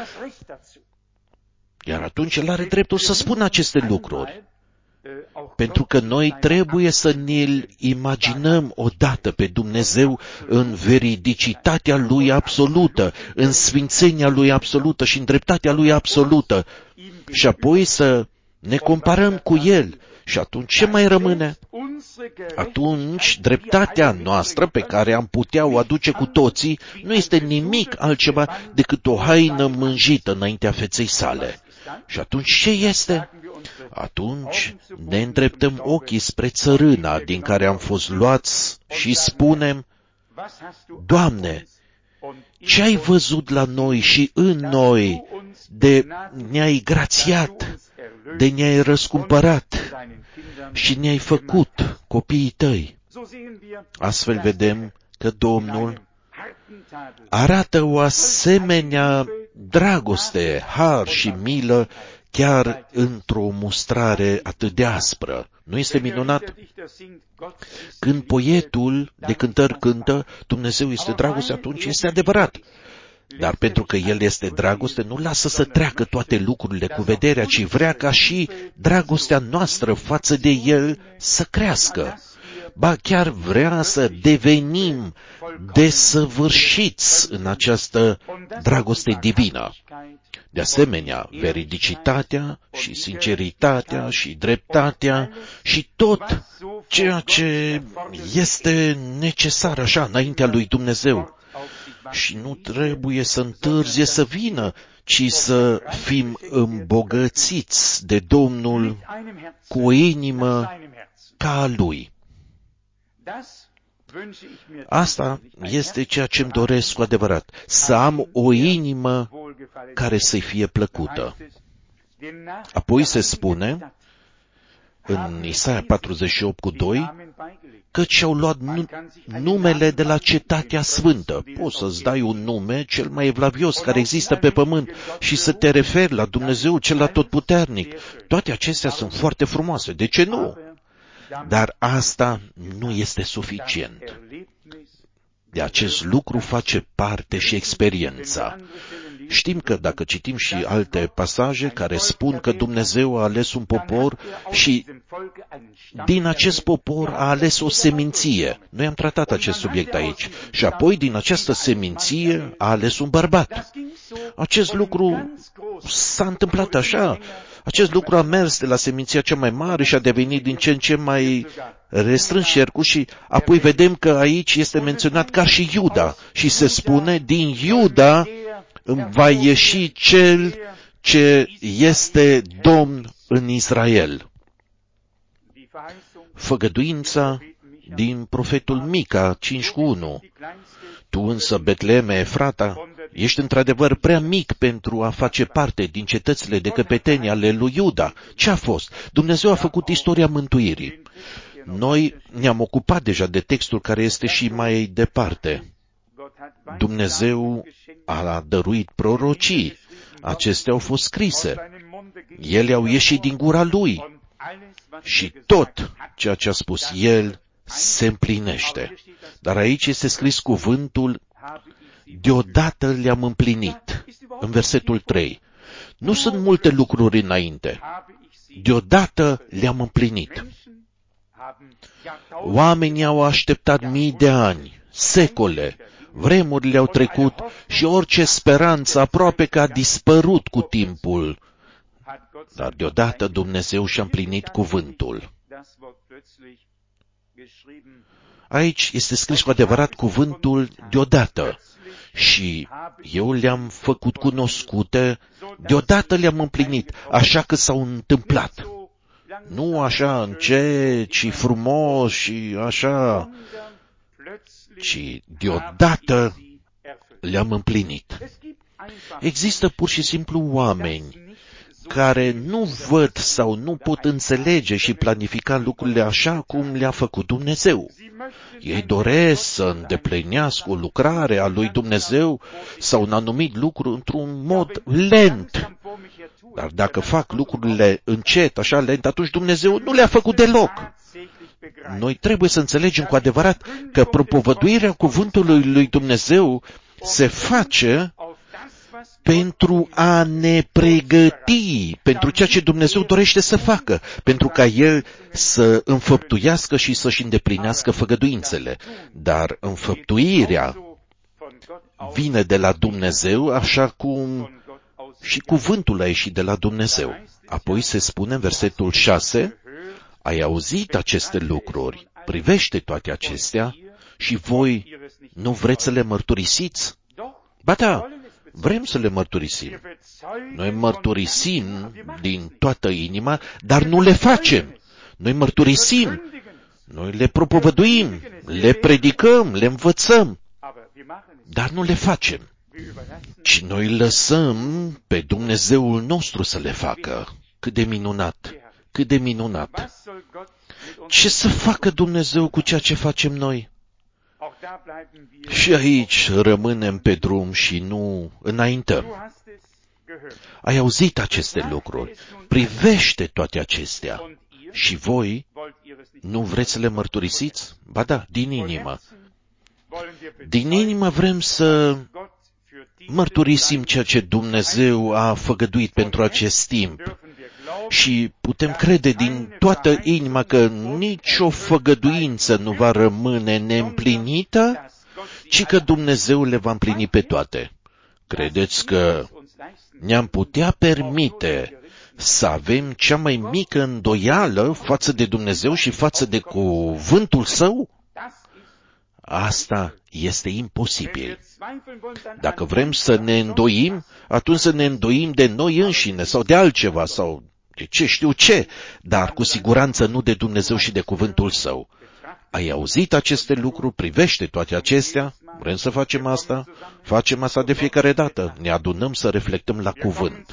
Speaker 2: Iar atunci El are dreptul să spună aceste lucruri. Pentru că noi trebuie să ne-L imaginăm odată pe Dumnezeu în veridicitatea Lui absolută, în sfințenia Lui absolută și în dreptatea Lui absolută. Și apoi să ne comparăm cu El. Și atunci ce mai rămâne? Atunci dreptatea noastră pe care am putea o aduce cu toții nu este nimic altceva decât o haină mânjită înaintea feței sale. Și atunci ce este? Atunci ne îndreptăm ochii spre țărâna din care am fost luați și spunem, Doamne, ce ai văzut la noi și în noi, de ne-ai grațiat, de ne-ai răscumpărat și ne-ai făcut copiii tăi? Astfel vedem că Domnul arată o asemenea dragoste, har și milă chiar într-o mustrare atât de aspră. Nu este minunat? Când poetul de cântări cântă, Dumnezeu este dragoste, atunci este adevărat. Dar pentru că El este dragoste, nu lasă să treacă toate lucrurile cu vederea, ci vrea ca și dragostea noastră față de El să crească. Ba chiar vrea să devenim desăvârșiți în această dragoste divină. De asemenea, veridicitatea și sinceritatea și dreptatea și tot ceea ce este necesar așa înaintea lui Dumnezeu. Și nu trebuie să întârzie să vină, ci să fim îmbogățiți de Domnul cu o inimă ca a Lui. Asta este ceea ce îmi doresc cu adevărat, să am o inimă care să-i fie plăcută. Apoi se spune în Isaia 48:2, căci și-au luat numele de la cetatea sfântă. Poți să-ți dai un nume cel mai evlavios care există pe pământ și să te referi la Dumnezeu cel atotputernic. Toate acestea sunt foarte frumoase. De ce nu? Dar asta nu este suficient. De acest lucru face parte și experiența. Știm că dacă citim și alte pasaje care spun că Dumnezeu a ales un popor și din acest popor a ales o seminție. Noi am tratat acest subiect aici. Și apoi din această seminție a ales un bărbat. Acest lucru s-a întâmplat așa. Acest lucru a mers de la seminția cea mai mare și a devenit din ce în ce mai restrâns cercul și apoi vedem că aici este menționat ca și Iuda și se spune din Iuda va ieși cel ce este Domn în Israel. Făgăduința din profetul Mica 5:1. Tu însă, Betleeme Efrata, ești într-adevăr prea mic pentru a face parte din cetățile de căpetenie ale lui Iuda. Ce a fost? Dumnezeu a făcut istoria mântuirii. Noi ne-am ocupat deja de textul care este și mai departe. Dumnezeu a dăruit prorocii. Acestea au fost scrise. Ele au ieșit din gura Lui. Și tot ceea ce a spus El se împlinește. Dar aici este scris cuvântul, deodată le-am împlinit. În versetul 3. Nu sunt multe lucruri înainte. Deodată le-am împlinit. Oamenii au așteptat mii de ani, secole, vremurile au trecut și orice speranță aproape că a dispărut cu timpul. Dar deodată Dumnezeu și-a împlinit cuvântul. Aici este scris cu adevărat cuvântul deodată. Și eu le-am făcut cunoscute, deodată le-am împlinit, așa că s-au întâmplat. Nu așa încet și frumos și așa, ci deodată le-am împlinit. Există pur și simplu oameni care nu văd sau nu pot înțelege și planifica lucrurile așa cum le-a făcut Dumnezeu. Ei doresc să îndeplinească o lucrare a lui Dumnezeu sau un anumit lucru într-un mod lent. Dar dacă fac lucrurile încet, așa lent, atunci Dumnezeu nu le-a făcut deloc. Noi trebuie să înțelegem cu adevărat că propovăduirea cuvântului lui Dumnezeu se face pentru a ne pregăti pentru ceea ce Dumnezeu dorește să facă, pentru ca El să înfăptuiască și să-și îndeplinească făgăduințele. Dar înfăptuirea vine de la Dumnezeu, așa cum și cuvântul a ieșit de la Dumnezeu. Apoi se spune în versetul 6, ai auzit aceste lucruri, privește toate acestea și voi nu vreți să le mărturisiți? Ba da, vrem să le mărturisim. Noi mărturisim din toată inima, dar nu le facem. Noi mărturisim, noi le propovăduim, le predicăm, le învățăm, dar nu le facem. Și noi lăsăm pe Dumnezeul nostru să le facă. Cât de minunat! Cât de minunat! Ce să facă Dumnezeu cu ceea ce facem noi? Și aici rămânem pe drum și nu înaintăm. Ai auzit aceste lucruri, privește toate acestea și voi nu vreți să le mărturisiți? Ba da, din inimă. Din inimă vrem să mărturisim ceea ce Dumnezeu a făgăduit pentru acest timp. Și putem crede din toată inima că nicio făgăduință nu va rămâne neîmplinită, ci că Dumnezeu le va împlini pe toate. Credeți că ne-am putea permite să avem cea mai mică îndoială față de Dumnezeu și față de cuvântul Său? Asta este imposibil. Dacă vrem să ne îndoim, atunci să ne îndoim de noi înșine sau de altceva sau de ce știu ce, dar cu siguranță nu de Dumnezeu și de cuvântul Său. Ai auzit aceste lucruri? Privește toate acestea? Vrem să facem asta? Facem asta de fiecare dată. Ne adunăm să reflectăm la cuvânt.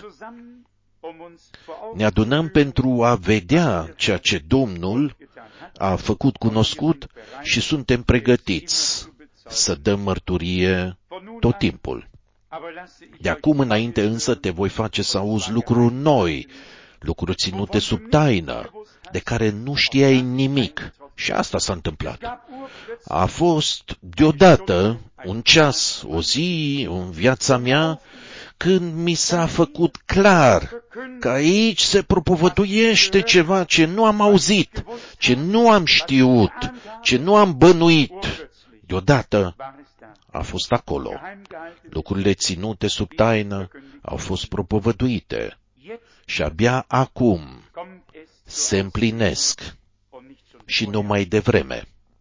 Speaker 2: Ne adunăm pentru a vedea ceea ce Domnul a făcut cunoscut și suntem pregătiți să dăm mărturie tot timpul. De acum înainte însă te voi face să auzi lucruri noi, lucruri ținute sub taină, de care nu știai nimic. Și asta s-a întâmplat. A fost deodată un ceas, o zi în viața mea, când mi s-a făcut clar că aici se propovăduiește ceva ce nu am auzit, ce nu am știut, ce nu am bănuit. Deodată a fost acolo. Lucrurile ținute sub taină au fost propovăduite și abia acum se împlinesc și nu mai devreme.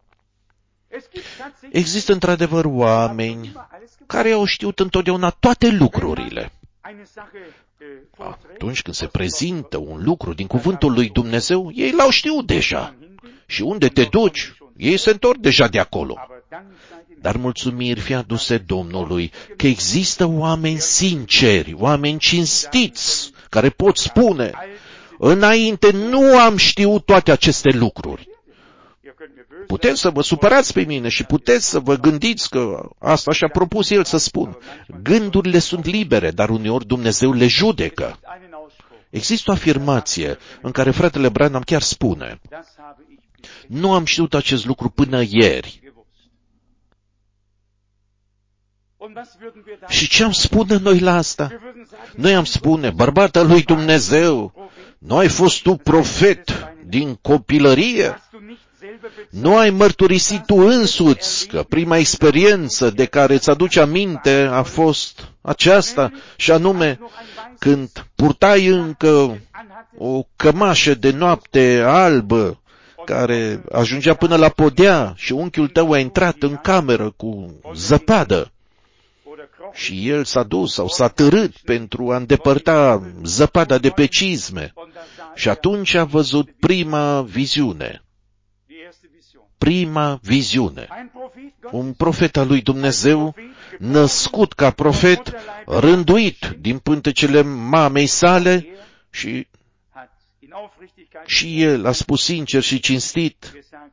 Speaker 2: Există într-adevăr oameni care au știut întotdeauna toate lucrurile. Atunci când se prezintă un lucru din cuvântul lui Dumnezeu, ei l-au știut deja. Și unde te duci, ei se întorc deja de acolo. Dar mulțumiri fie aduse Domnului că există oameni sinceri, oameni cinstiți, care pot spune: înainte nu am știut toate aceste lucruri. Puteți să vă supărați pe mine și puteți să vă gândiți că asta și-a propus el să spun. Gândurile sunt libere, dar uneori Dumnezeu le judecă. Există o afirmație în care fratele Branham chiar spune: nu am știut acest lucru până ieri. Și ce am spune noi la asta? Noi am spune: bărbata lui Dumnezeu, nu ai fost tu profet din copilărie? Nu ai mărturisit tu însuți că prima experiență de care îți aduci aminte a fost aceasta, și anume când purtai încă o cămașă de noapte albă care ajungea până la podea și unchiul tău a intrat în cameră cu zăpadă și el s-a dus sau s-a târât pentru a îndepărta zăpada de pe cizme și atunci a văzut prima viziune. Prima viziune. Un profet al lui Dumnezeu, născut ca profet, rânduit din pântecele mamei sale și el a spus sincer și cinstit: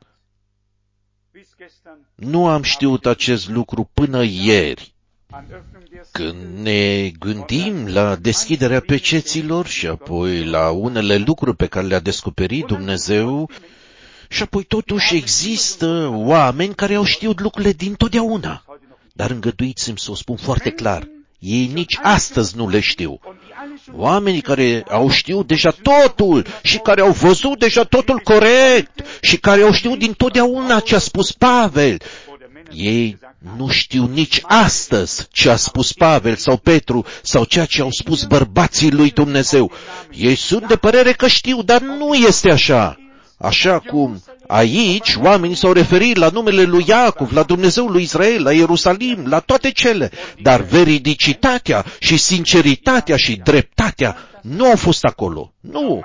Speaker 2: nu am știut acest lucru până ieri. Când ne gândim la deschiderea peceților și apoi la unele lucruri pe care le-a descoperit Dumnezeu, și apoi totuși există oameni care au știut lucrurile dintotdeauna. Dar îngăduiți-mi să o spun foarte clar, ei nici astăzi nu le știu. Oamenii care au știut deja totul și care au văzut deja totul corect și care au știut dintotdeauna ce a spus Pavel, ei nu știu nici astăzi ce a spus Pavel sau Petru sau ceea ce au spus bărbații lui Dumnezeu. Ei sunt de părere că știu, dar nu este așa. Așa cum aici oamenii s-au referit la numele lui Iacov, la Dumnezeul lui Israel, la Ierusalim, la toate cele, dar veridicitatea și sinceritatea și dreptatea nu au fost acolo. Nu.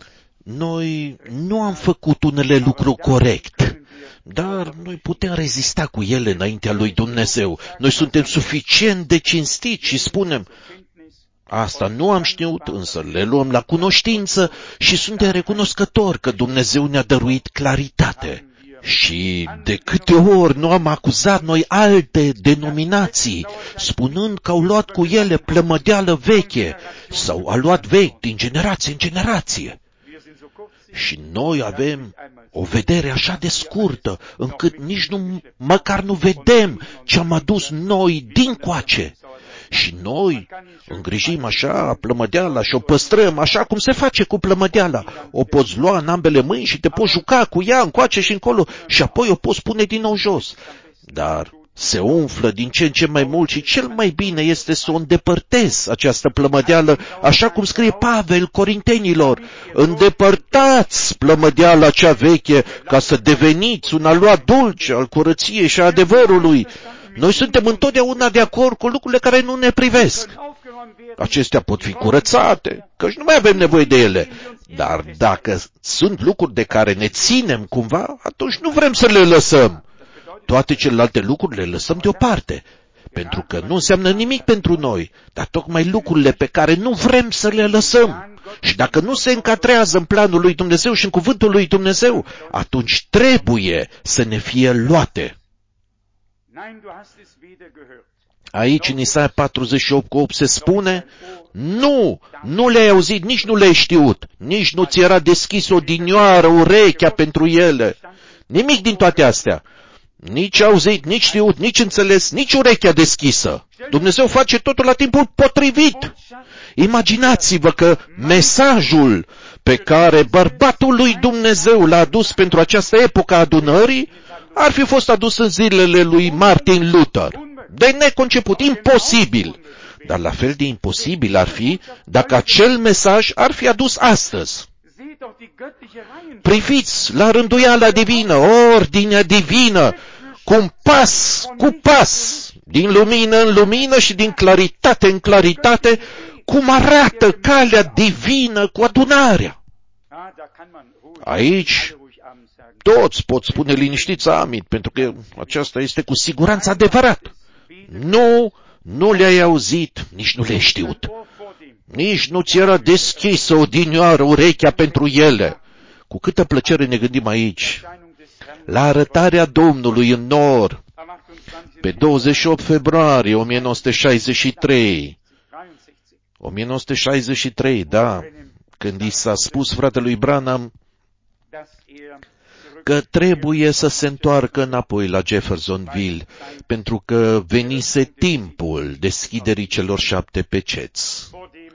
Speaker 2: Noi nu am făcut unele lucruri corect, dar noi putem rezista cu ele înaintea lui Dumnezeu. Noi suntem suficient de cinstiți și spunem: asta nu am știut, însă le luăm la cunoștință și suntem recunoscători că Dumnezeu ne-a dăruit claritate. Și de câte ori nu am acuzat noi alte denominații, spunând că au luat cu ele plămădeală veche sau a luat vechi din generație în generație. Și noi avem o vedere așa de scurtă, încât nici măcar nu vedem ce am adus noi dincoace. Și noi îngrijim așa plămădeala și o păstrăm așa cum se face cu plămădeala. O poți lua în ambele mâini și te poți juca cu ea încoace și încolo și apoi o poți pune din nou jos. Dar se umflă din ce în ce mai mult și cel mai bine este să o îndepărtezi, această plămădeală, așa cum scrie Pavel Corintenilor: îndepărtați plămădeala cea veche ca să deveniți un aluat dulce al curăției și a adevărului. Noi suntem întotdeauna de acord cu lucrurile care nu ne privesc. Acestea pot fi curățate, căci nu mai avem nevoie de ele. Dar dacă sunt lucruri de care ne ținem cumva, atunci nu vrem să le lăsăm. Toate celelalte lucruri le lăsăm deoparte, pentru că nu înseamnă nimic pentru noi, dar tocmai lucrurile pe care nu vrem să le lăsăm. Și dacă nu se încadrează în planul lui Dumnezeu și în cuvântul lui Dumnezeu, atunci trebuie să ne fie luate. Aici, în Isaia 48:8 se spune, nu le-ai auzit, nici nu le-ai știut, nici nu ți era deschis odinioară urechea pentru ele. Nimic din toate astea. Nici auzit, nici știut, nici înțeles, nici urechea deschisă. Dumnezeu face totul la timpul potrivit. Imaginați-vă că mesajul pe care bărbatul lui Dumnezeu l-a adus pentru această epocă a adunării ar fi fost adus în zilele lui Martin Luther. De neconceput, imposibil. Dar la fel de imposibil ar fi dacă acel mesaj ar fi adus astăzi. Priviți la rânduiala divină, ordinea divină, cum pas cu pas, din lumină în lumină și din claritate în claritate, cum arată calea divină cu adunarea. Aici toți pot spune liniștiți amin, pentru că aceasta este cu siguranță adevărat. Nu le-ai auzit, nici nu le-ai știut. Nici nu ți era deschisă odinioară urechea pentru ele. Cu câtă plăcere ne gândim aici la arătarea Domnului în nor, pe 28 februarie 1963. 1963, da, când i s-a spus fratelui Branham că trebuie să se întoarcă înapoi la Jeffersonville, pentru că venise timpul deschiderii celor 7 peceți.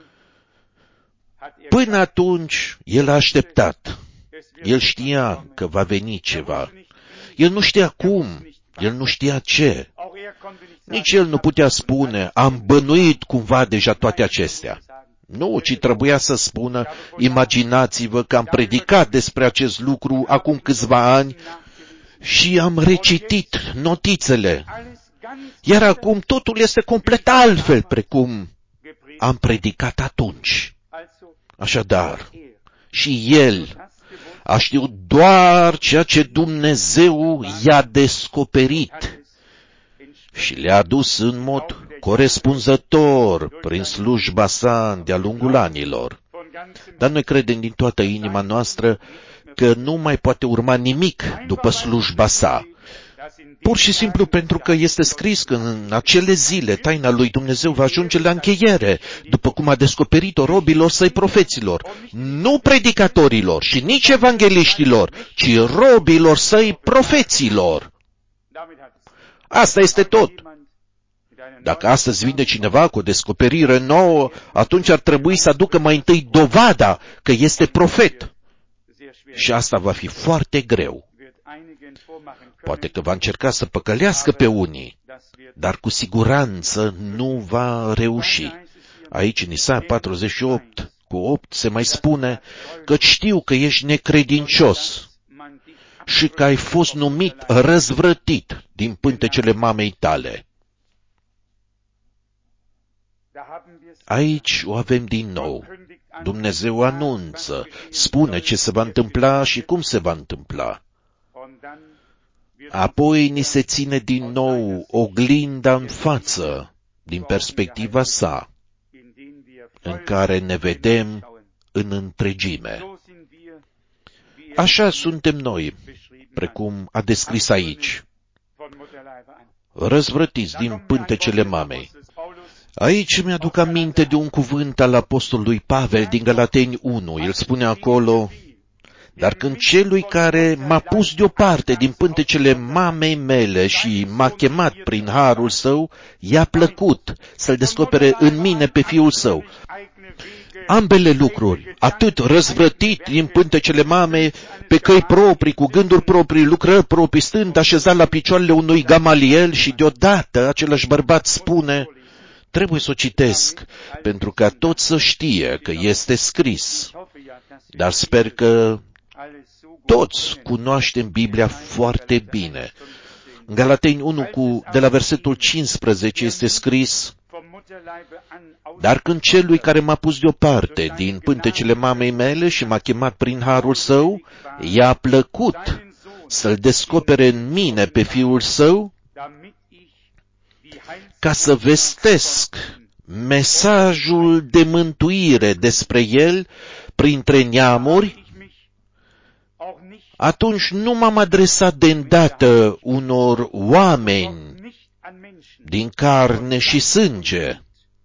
Speaker 2: Până atunci, el a așteptat. El știa că va veni ceva. El nu știa cum, el nu știa ce. Nici el nu putea spune, am bănuit cumva deja toate acestea. Nu, ci trebuia să spună, imaginați-vă că am predicat despre acest lucru acum câțiva ani și am recitit notițele. Iar acum totul este complet altfel, precum am predicat atunci. Așadar, și el a știut doar ceea ce Dumnezeu i-a descoperit și le-a adus în mod corespunzător prin slujba sa de-a lungul anilor. Dar noi credem din toată inima noastră că nu mai poate urma nimic după slujba sa. Pur și simplu pentru că este scris că în acele zile taina lui Dumnezeu va ajunge la încheiere, după cum a descoperit-o robilor săi profeților, nu predicatorilor și nici evangeliștilor, ci robilor săi profeților. Asta este tot. Dacă astăzi vine cineva cu o descoperire nouă, atunci ar trebui să aducă mai întâi dovada că este profet. Și asta va fi foarte greu. Poate că va încerca să păcălească pe unii, dar cu siguranță nu va reuși. Aici, în Isaia 48:8, se mai spune că știu că ești necredincios și că ai fost numit răzvrătit din pântecele mamei tale. Aici o avem din nou. Dumnezeu anunță, spune ce se va întâmpla și cum se va întâmpla. Apoi ni se ține din nou oglinda în față, din perspectiva sa, în care ne vedem în întregime. Așa suntem noi, precum a descris aici, răzvrătiți din pântecele mamei. Aici mi-aduc aminte de un cuvânt al apostolului Pavel din Galateni 1. El spune acolo, dar când celui care m-a pus deoparte din pântecele mamei mele și m-a chemat prin harul său, i-a plăcut să-l descopere în mine pe fiul său. Ambele lucruri, atât răzvrătit din pântecele mamei, pe căi proprii, cu gânduri proprii, lucrări proprii, stând așezat la picioarele unui Gamaliel și deodată același bărbat spune, trebuie să o citesc, pentru ca toți să știe că este scris. Dar sper că toți cunoaștem Biblia foarte bine. În Galateni 1, de la versetul 15, este scris, Dar când celui care m-a pus deoparte din pântecele mamei mele și m-a chemat prin harul său, i-a plăcut să-l descopere în mine pe Fiul său, ca să vestesc mesajul de mântuire despre el printre neamuri, atunci nu m-am adresat de îndată unor oameni din carne și sânge.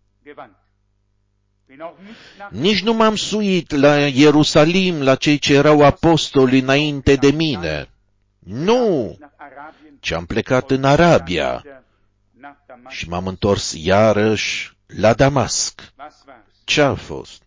Speaker 2: Nici nu m-am suit la Ierusalim, la cei ce erau apostoli înainte de mine. Nu, ci am plecat în Arabia și m-am întors iarăși la Damasc. Ce a fost?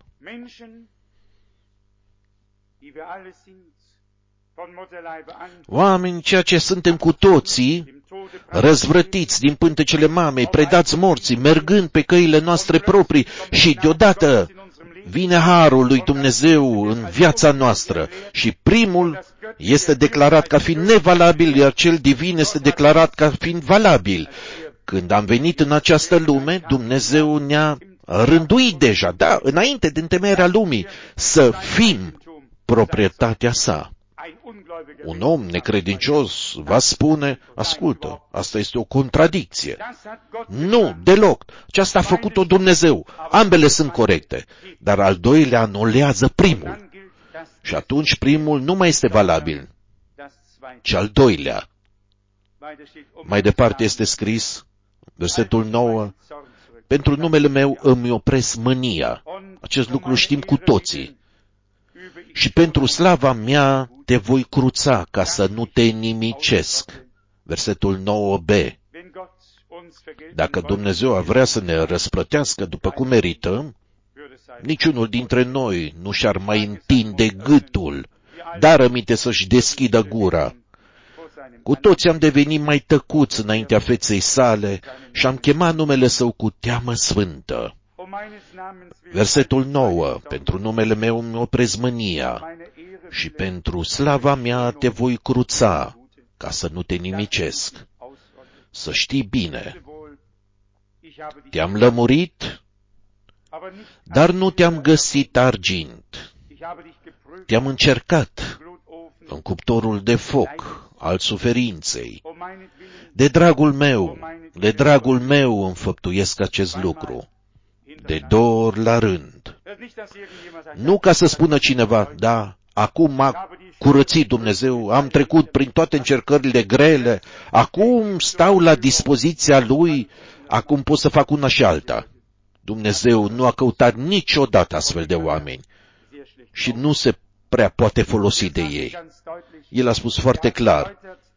Speaker 2: Oameni, ceea ce suntem cu toții, răzvrătiți din pântecele mamei, predați morții, mergând pe căile noastre proprii și deodată vine harul lui Dumnezeu în viața noastră și primul este declarat ca fiind nevalabil, iar cel divin este declarat ca fiind valabil. Când am venit în această lume, Dumnezeu ne-a rânduit deja, da, înainte de întemeierea lumii, să fim proprietatea sa. Un om necredincios va spune, ascultă, asta este o contradicție. Nu, deloc. Aceasta a făcut-o Dumnezeu. Ambele sunt corecte. Dar al doilea anulează primul. Și atunci primul nu mai este valabil, ci al doilea. Mai departe este scris, versetul 9, pentru numele meu îmi opresc mânia. Acest lucru știm cu toții. Și pentru slava mea te voi cruța ca să nu te nimicesc. Versetul 9b. Dacă Dumnezeu ar vrea să ne răsplătească după cum merităm, niciunul dintre noi nu și-ar mai întinde gâtul, dar aminte să-și deschidă gura. Cu toți am devenit mai tăcuți înaintea feței sale și am chemat numele Său cu teamă sfântă. Versetul 9. Pentru numele meu îmi opresc mânia și pentru slava mea te voi cruța, ca să nu te nimicesc. Să știi bine, te-am lămurit, dar nu te-am găsit argint. Te-am încercat în cuptorul de foc al suferinței. De dragul meu înfăptuiesc acest lucru, de 2 ori la rând. Nu ca să spună cineva, da, acum m-a curățit Dumnezeu, am trecut prin toate încercările grele, acum stau la dispoziția Lui, acum pot să fac una și alta. Dumnezeu nu a căutat niciodată astfel de oameni și nu se prea poate folosi de ei. El a spus foarte clar,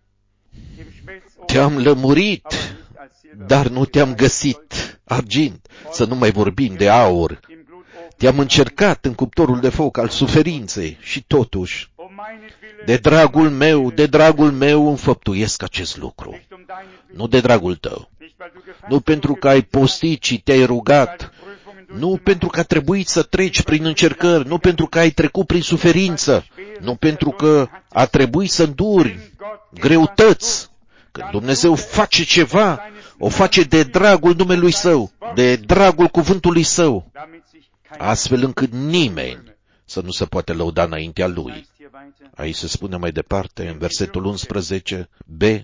Speaker 2: te-am lămurit, dar nu te-am găsit argint, să nu mai vorbim de aur. Te-am încercat în cuptorul de foc al suferinței și totuși, de dragul meu înfăptuiesc acest lucru. Nu de dragul tău, nu pentru că ai postit și te-ai rugat, nu pentru că a trebuit să treci prin încercări, nu pentru că ai trecut prin suferință, nu pentru că a trebuit să înduri greutăți. Când Dumnezeu face ceva, o face de dragul numelui Său, de dragul cuvântului Său, astfel încât nimeni să nu se poate lăuda înaintea Lui. Aici se spune mai departe, în versetul 11b,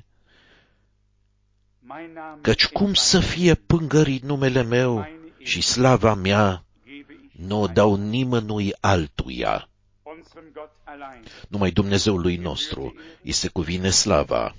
Speaker 2: căci cum să fie pângărit numele meu și slava mea, nu o dau nimănui altuia. Numai Dumnezeului nostru îi se cuvine slava.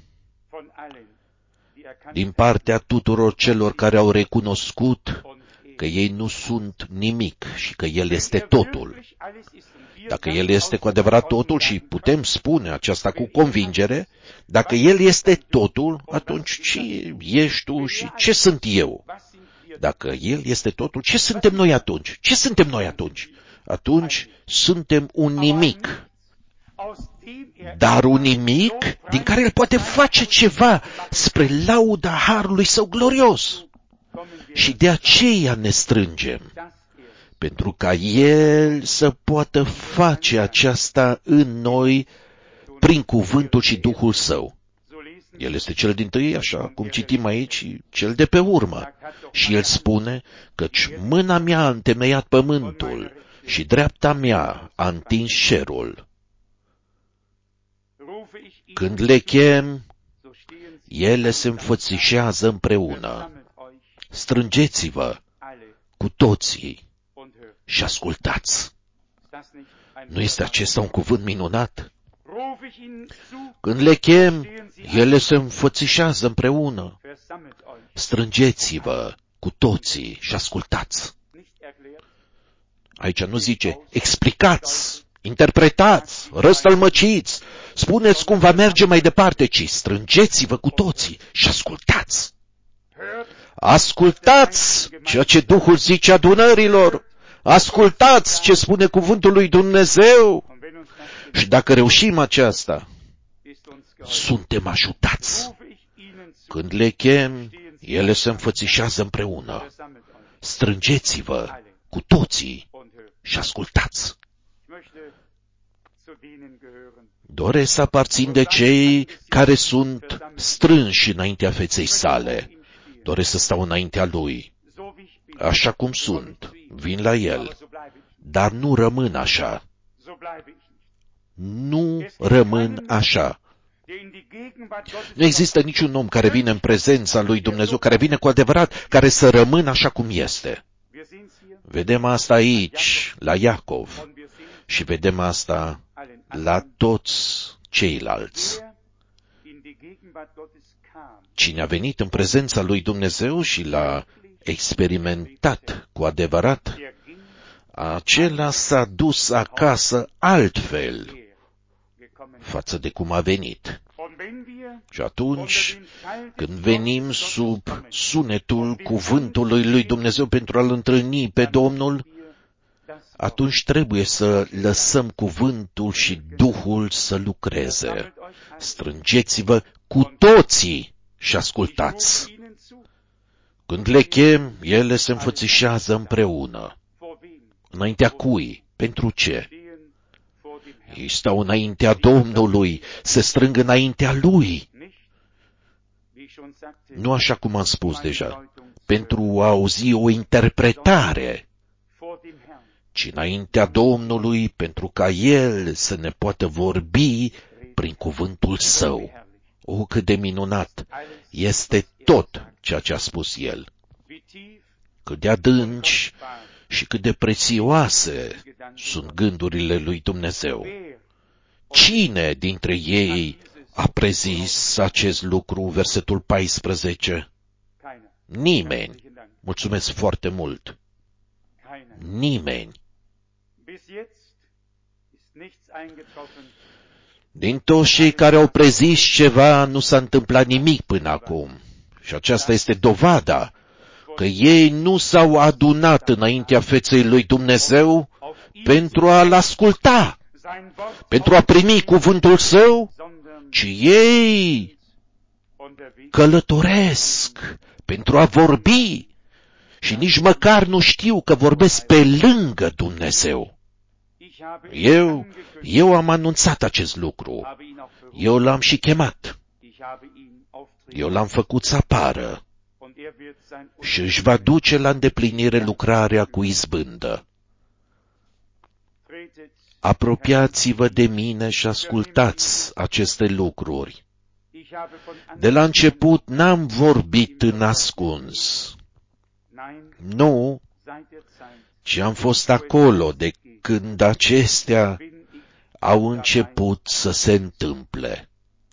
Speaker 2: Din partea tuturor celor care au recunoscut că ei nu sunt nimic și că El este totul. Dacă El este cu adevărat totul, și putem spune aceasta cu convingere, dacă El este totul, atunci ce ești tu și ce sunt eu? Dacă El este totul, ce suntem noi atunci? Ce suntem noi atunci? Atunci suntem un nimic. Dar un nimic din care El poate face ceva spre lauda harului Său glorios. Și de aceea ne strângem, pentru ca El să poată face aceasta în noi prin cuvântul și Duhul Său. El este cel dintâi, așa cum citim aici, cel de pe urmă. Și el spune, căci mâna mea a întemeiat pământul și dreapta mea a întins cerul. Când le chem, ele se înfățișează împreună. Strângeți-vă cu toții și ascultați. Nu este acesta un cuvânt minunat? Când le chem, ele se înfățișează împreună. Strângeți-vă cu toții și ascultați. Aici nu zice, explicați, interpretați, răstălmăciți, spuneți cum va merge mai departe, ci strângeți-vă cu toții și ascultați. Ascultați ceea ce Duhul zice adunărilor. Ascultați ce spune cuvântul lui Dumnezeu. Și dacă reușim aceasta, suntem ajutați. Când le chem, ele se înfățișează împreună. Strângeți-vă cu toții și ascultați. Doresc să aparțin de cei care sunt strânși înaintea feței sale. Doresc să stau înaintea lui. Așa cum sunt, vin la el, dar nu rămân așa. Nu rămân așa. Nu există niciun om care vine în prezența lui Dumnezeu, care vine cu adevărat, care să rămână așa cum este. Vedem asta aici, la Iacov, și vedem asta la toți ceilalți. Cine a venit în prezența lui Dumnezeu și l-a experimentat cu adevărat, acela s-a dus acasă altfel față de cum a venit. Și atunci, când venim sub sunetul cuvântului lui Dumnezeu pentru a-L întâlni pe Domnul, atunci trebuie să lăsăm cuvântul și Duhul să lucreze. Strângeți-vă cu toții și ascultați. Când le chem, ele se înfățișează împreună. Înaintea cui? Pentru ce? Ei stau înaintea Domnului, se strâng înaintea Lui. Nu așa cum am spus deja, pentru a auzi o interpretare, ci înaintea Domnului, pentru ca El să ne poată vorbi prin cuvântul Său. O, cât de minunat este tot ceea ce a spus El. Cât de adânci și cât de prețioase sunt gândurile lui Dumnezeu. Cine dintre ei a prezis acest lucru? Versetul 14. Nimeni. Mulțumesc foarte mult. Nimeni. Din toți cei care au prezis ceva, nu s-a întâmplat nimic până acum. Și aceasta este dovada că ei nu s-au adunat înaintea feței lui Dumnezeu pentru a-L asculta, pentru a primi cuvântul Său, ci ei călătoresc pentru a vorbi și nici măcar nu știu că vorbesc pe lângă Dumnezeu. Eu am anunțat acest lucru. Eu l-am și chemat. Eu l-am făcut să apară și își va duce la îndeplinire lucrarea cu izbândă. Apropiați-vă de mine și ascultați aceste lucruri. De la început n-am vorbit în ascuns. Nu, ci am fost acolo de când acestea au început să se întâmple.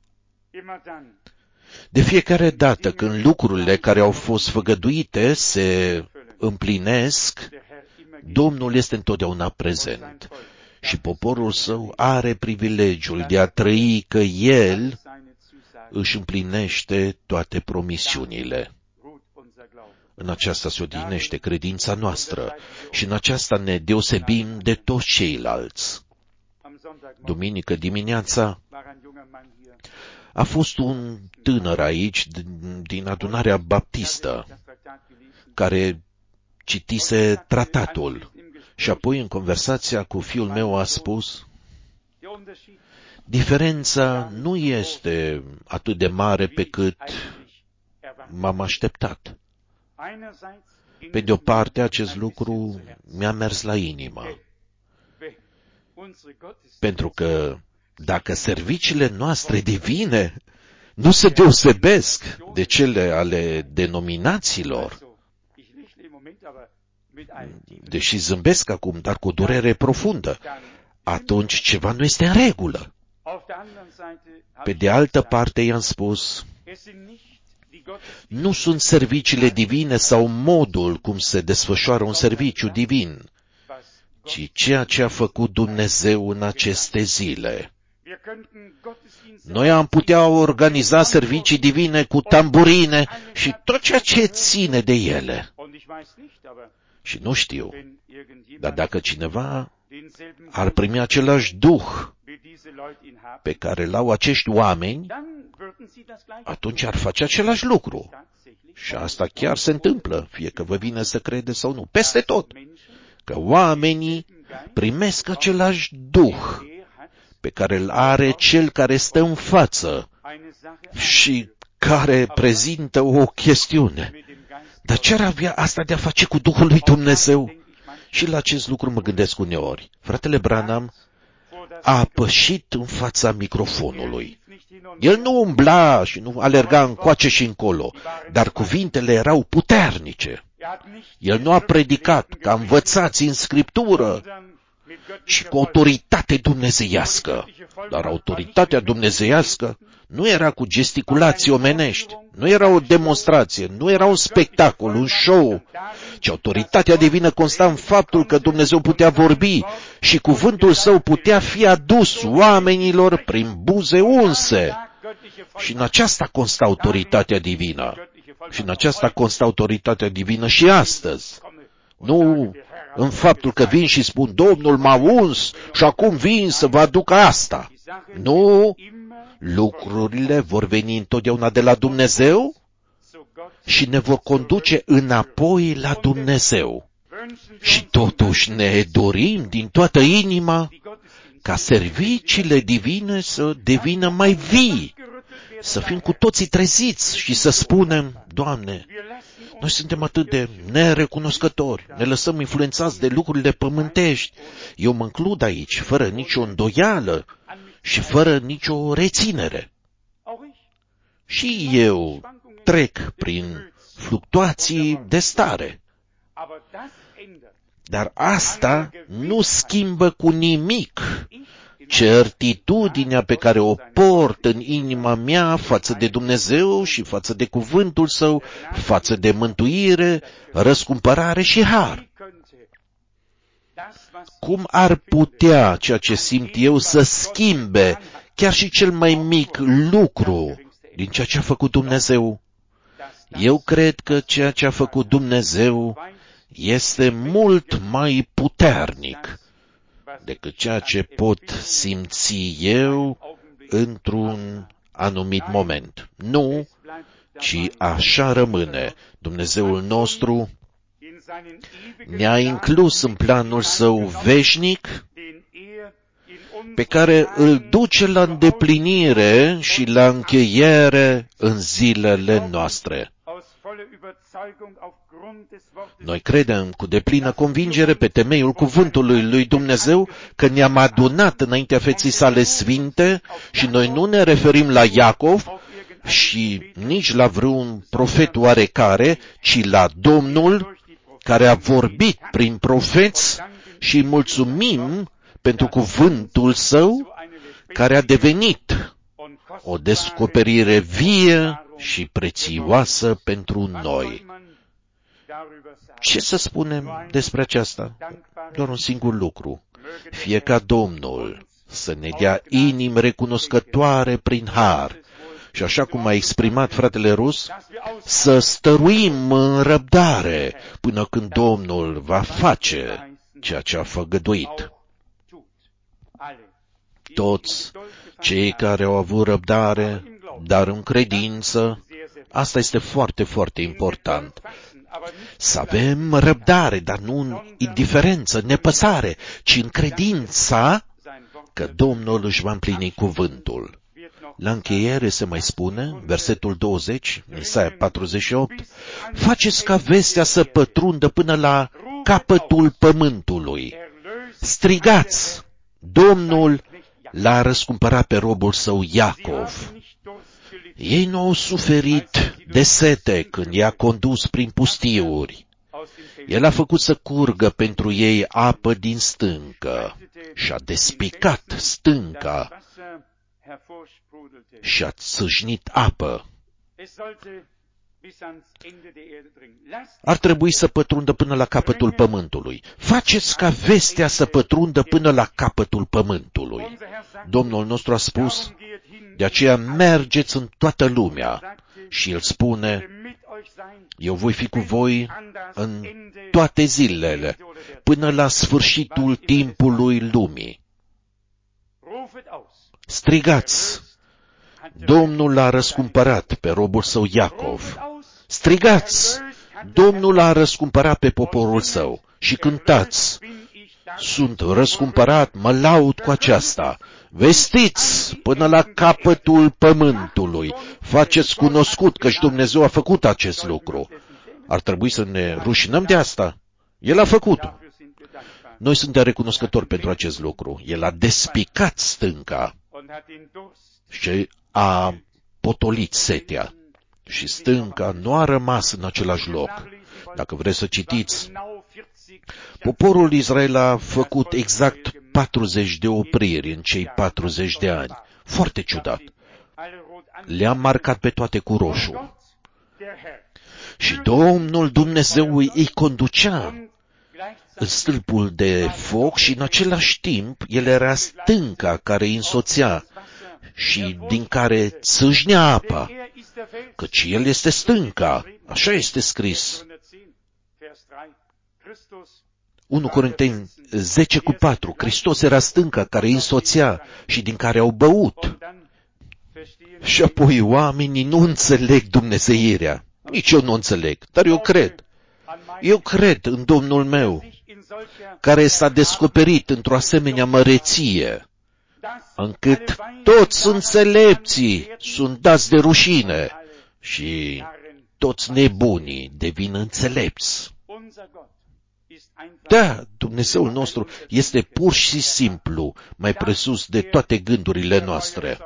Speaker 2: De fiecare dată când lucrurile care au fost făgăduite se împlinesc, Domnul este întotdeauna prezent și poporul său are privilegiul de a trăi că El își împlinește toate promisiunile. În aceasta se odihnește credința noastră și în aceasta ne deosebim de toți ceilalți. Duminică dimineața a fost un tânăr aici din adunarea baptistă care citise tratatul și apoi în conversația cu fiul meu a spus: diferența nu este atât de mare pe cât m-am așteptat. Pe de o parte, acest lucru mi-a mers la inimă. Pentru că dacă serviciile noastre divine nu se deosebesc de cele ale denominațiilor, deși zâmbesc acum, dar cu o durere profundă, atunci ceva nu este în regulă. Pe de altă parte, i-am spus, nu sunt serviciile divine sau modul cum se desfășoară un serviciu divin, ci ceea ce a făcut Dumnezeu în aceste zile. Noi am putea organiza servicii divine cu tamburine și tot ceea ce ține de ele. Și nu știu, dar dacă cineva ar primi același duh pe care l-au acești oameni, atunci ar face același lucru. Și asta chiar se întâmplă, fie că vă vine să credeți sau nu, peste tot, că oamenii primesc același duh pe care îl are cel care stă în față și care prezintă o chestiune. Dar ce ar avea asta de a face cu Duhul lui Dumnezeu? Și la acest lucru mă gândesc uneori. Fratele Branham a pășit în fața microfonului. El nu umbla și nu alerga încoace și încolo, dar cuvintele erau puternice. El nu a predicat ca învățați în Scriptură, ci cu autoritate dumnezeiască. Dar autoritatea dumnezeiască nu era cu gesticulații omenești, nu era o demonstrație, nu era un spectacol, un show, ci autoritatea divină consta în faptul că Dumnezeu putea vorbi și cuvântul său putea fi adus oamenilor prin buze unse. Și în aceasta constă autoritatea divină. Și în aceasta constă autoritatea divină și astăzi. Nu în faptul că vin și spun, Domnul m-a uns și acum vin să vă aduc asta. Nu, lucrurile vor veni întotdeauna de la Dumnezeu și ne vor conduce înapoi la Dumnezeu. Și totuși ne dorim din toată inima ca serviciile divine să devină mai vii, să fim cu toții treziți și să spunem, Doamne, noi suntem atât de nerecunoscători, ne lăsăm influențați de lucrurile pământești. Eu mă includ aici, fără nicio îndoială și fără nicio reținere. Și eu trec prin fluctuații de stare. Dar asta nu schimbă cu nimic certitudinea pe care o port în inima mea față de Dumnezeu și față de cuvântul Său, față de mântuire, răscumpărare și har. Cum ar putea ceea ce simt eu să schimbe chiar și cel mai mic lucru din ceea ce a făcut Dumnezeu? Eu cred că ceea ce a făcut Dumnezeu este mult mai puternic decât ceea ce pot simți eu într-un anumit moment. Nu, ci așa rămâne. Dumnezeul nostru ne-a inclus în planul Său veșnic, pe care îl duce la îndeplinire și la încheiere în zilele noastre. Noi credem cu deplină convingere pe temeiul cuvântului lui Dumnezeu că ne-am adunat înaintea feței sale sfinte și noi nu ne referim la Iacov și nici la vreun profet oarecare, ci la Domnul care a vorbit prin profeți și îi mulțumim pentru cuvântul Său care a devenit o descoperire vie și prețioasă pentru noi. Ce să spunem despre aceasta? Doar un singur lucru. Fie ca Domnul să ne dea inimi recunoscătoare prin har și așa cum a exprimat fratele Rus, să stăruim în răbdare până când Domnul va face ceea ce a făgăduit. Toți cei care au avut răbdare, dar în credință, asta este foarte, foarte important. Să avem răbdare, dar nu în indiferență, nepăsare, ci în credința că Domnul își va împlini cuvântul. La încheiere se mai spune, versetul 20, Isaia 48, faceți ca vestea să pătrundă până la capătul pământului. Strigați, Domnul l-a răscumpărat pe robul său Iacov. Ei nu au suferit de sete când i-a condus prin pustiuri. El a făcut să curgă pentru ei apă din stâncă și a despicat stânca și a țâșnit apă. Ar trebui să pătrundă până la capătul pământului. Faceți ca vestea să pătrundă până la capătul pământului. Domnul nostru a spus, de aceea mergeți în toată lumea. Și El spune, eu voi fi cu voi în toate zilele, până la sfârșitul timpului lumii. Strigați, Domnul l-a răscumpărat pe robul său Iacov. Strigați, Domnul l-a răscumpărat pe poporul său și cântați, sunt răscumpărat, mă laud cu aceasta. Vestiți până la capătul pământului, faceți cunoscut căci Dumnezeu a făcut acest lucru. Ar trebui să ne rușinăm de asta. El a făcut. Noi suntem recunoscători pentru acest lucru. El a despicat stânca și a potolit setea. Și stânca nu a rămas în același loc. Dacă vreți să citiți, poporul Israel a făcut exact 40 de opriri în cei 40 de ani. Foarte ciudat. Le-a marcat pe toate cu roșu. Și Domnul Dumnezeu îi conducea în stâlpul de foc și în același timp El era stânca care îi însoțea și din care țâșnea apa, căci El este stânca. Așa este scris. 1 Corinteni 10:4. Hristos era stânca care îi însoțea și din care au băut. Și apoi oamenii nu înțeleg dumnezeirea. Nici eu nu înțeleg, dar eu cred. Eu cred în Domnul meu, care s-a descoperit într-o asemenea măreție, încât toți înțelepții sunt dați de rușine și toți nebunii devin înțelepți. Da, Dumnezeul nostru este pur și simplu mai presus de toate gândurile noastre.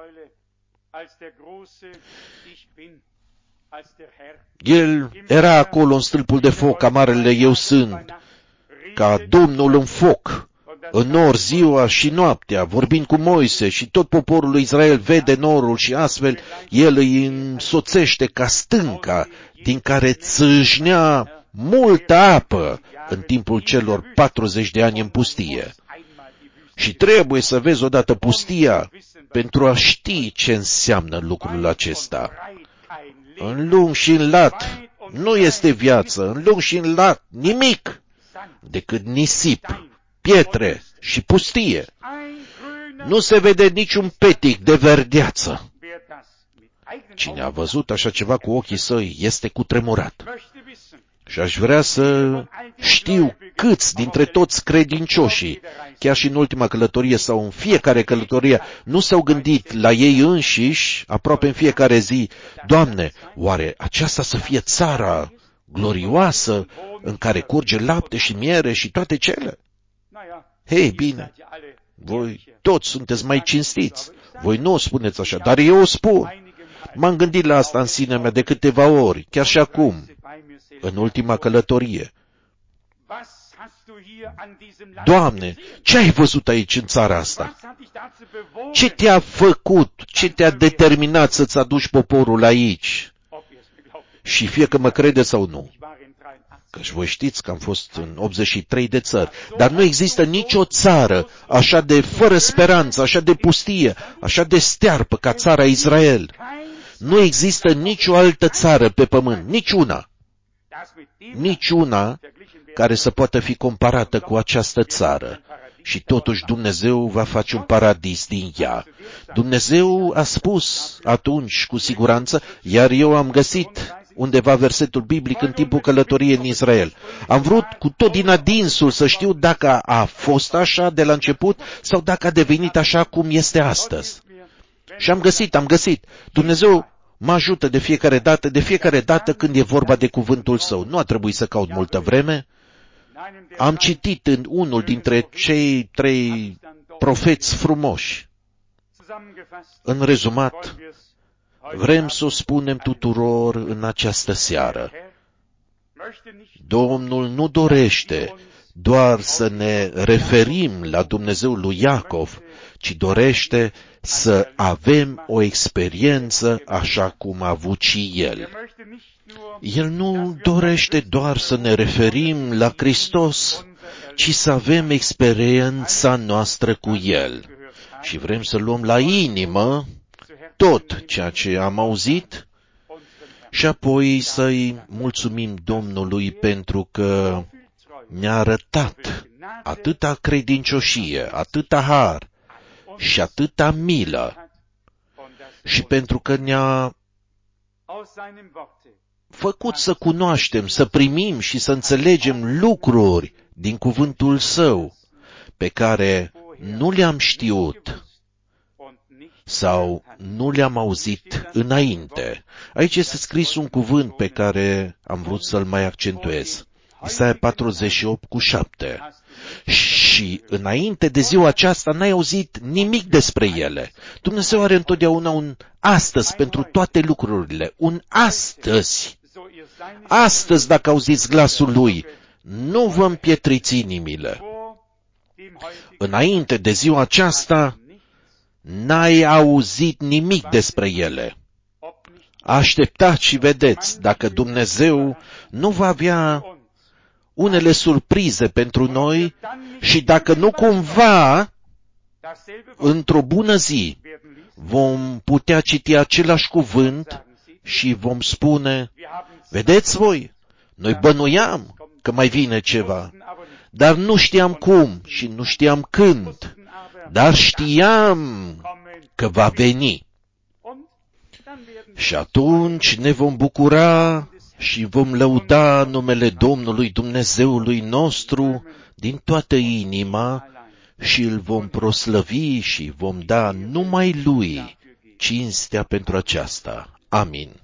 Speaker 2: El era acolo în stâlpul de foc, ca marele eu sunt, ca Domnul în foc, în nor ziua și noaptea, vorbind cu Moise și tot poporul lui Israel vede norul și astfel el îi însoțește ca stânca din care țâșnea multă apă în timpul celor 40 de ani în pustie. Și trebuie să vezi odată pustia pentru a ști ce înseamnă lucrul acesta. În lung și în lat nu este viață, în lung și în lat nimic decât nisip, pietre și pustie. Nu se vede niciun petic de verdeață. Cine a văzut așa ceva cu ochii săi este cutremurat. Și aș vrea să știu câți dintre toți credincioșii, chiar și în ultima călătorie sau în fiecare călătorie, nu s-au gândit la ei înșiși, aproape în fiecare zi, Doamne, oare aceasta să fie țara glorioasă în care curge lapte și miere și toate cele? Hei, bine, voi toți sunteți mai cinstiți. Voi nu o spuneți așa, dar eu o spun. M-am gândit la asta în sinea mea de câteva ori, chiar și acum, în ultima călătorie. Doamne, ce ai văzut aici în țara asta? Ce te-a făcut? Ce te-a determinat să-ți aduci poporul aici? Și fie că mă crede sau nu. Căci voi știți că am fost în 83 de țări, dar nu există nicio țară așa de fără speranță, așa de pustie, așa de stearpă ca țara Israel. Nu există nicio altă țară pe pământ, niciuna. Niciuna care să poată fi comparată cu această țară. Și totuși Dumnezeu va face un paradis din ea. Dumnezeu a spus atunci cu siguranță, iar eu am găsit undeva versetul biblic în timpul călătoriei în Israel. Am vrut cu tot din adinsul să știu dacă a fost așa de la început sau dacă a devenit așa cum este astăzi. Și am găsit. Dumnezeu mă ajută de fiecare dată când e vorba de cuvântul Său. Nu a trebuit să caut multă vreme. Am citit în unul dintre cei 3 profeți frumoși. În rezumat, vrem să o spunem tuturor în această seară. Domnul nu dorește doar să ne referim la Dumnezeul lui Iacov, ci dorește să avem o experiență așa cum a avut și El. El nu dorește doar să ne referim la Hristos, ci să avem experiența noastră cu El. Și vrem să luăm la inimă tot ceea ce am auzit și apoi să-i mulțumim Domnului pentru că ne-a arătat atâta credincioșie, atâta har și atâta milă și pentru că ne-a făcut să cunoaștem, să primim și să înțelegem lucruri din cuvântul Său pe care nu le-am știut sau nu le-am auzit înainte. Aici este scris un cuvânt pe care am vrut să-l mai accentuez. Isaia 48:7. Și înainte de ziua aceasta n-ai auzit nimic despre ele. Dumnezeu are întotdeauna un astăzi pentru toate lucrurile. Un astăzi. Astăzi, dacă auziți glasul Lui, nu vă împietriți inimile. Înainte de ziua aceasta, n-ai auzit nimic despre ele. Așteptați și vedeți dacă Dumnezeu nu va avea unele surprize pentru noi și dacă nu cumva, într-o bună zi, vom putea citi același cuvânt și vom spune, vedeți voi, noi bănuiam că mai vine ceva, dar nu știam cum și nu știam când, dar știam că va veni. Și atunci ne vom bucura și vom lăuda numele Domnului Dumnezeului nostru din toată inima și îl vom proslăvi și vom da numai Lui cinstea pentru aceasta. Amin.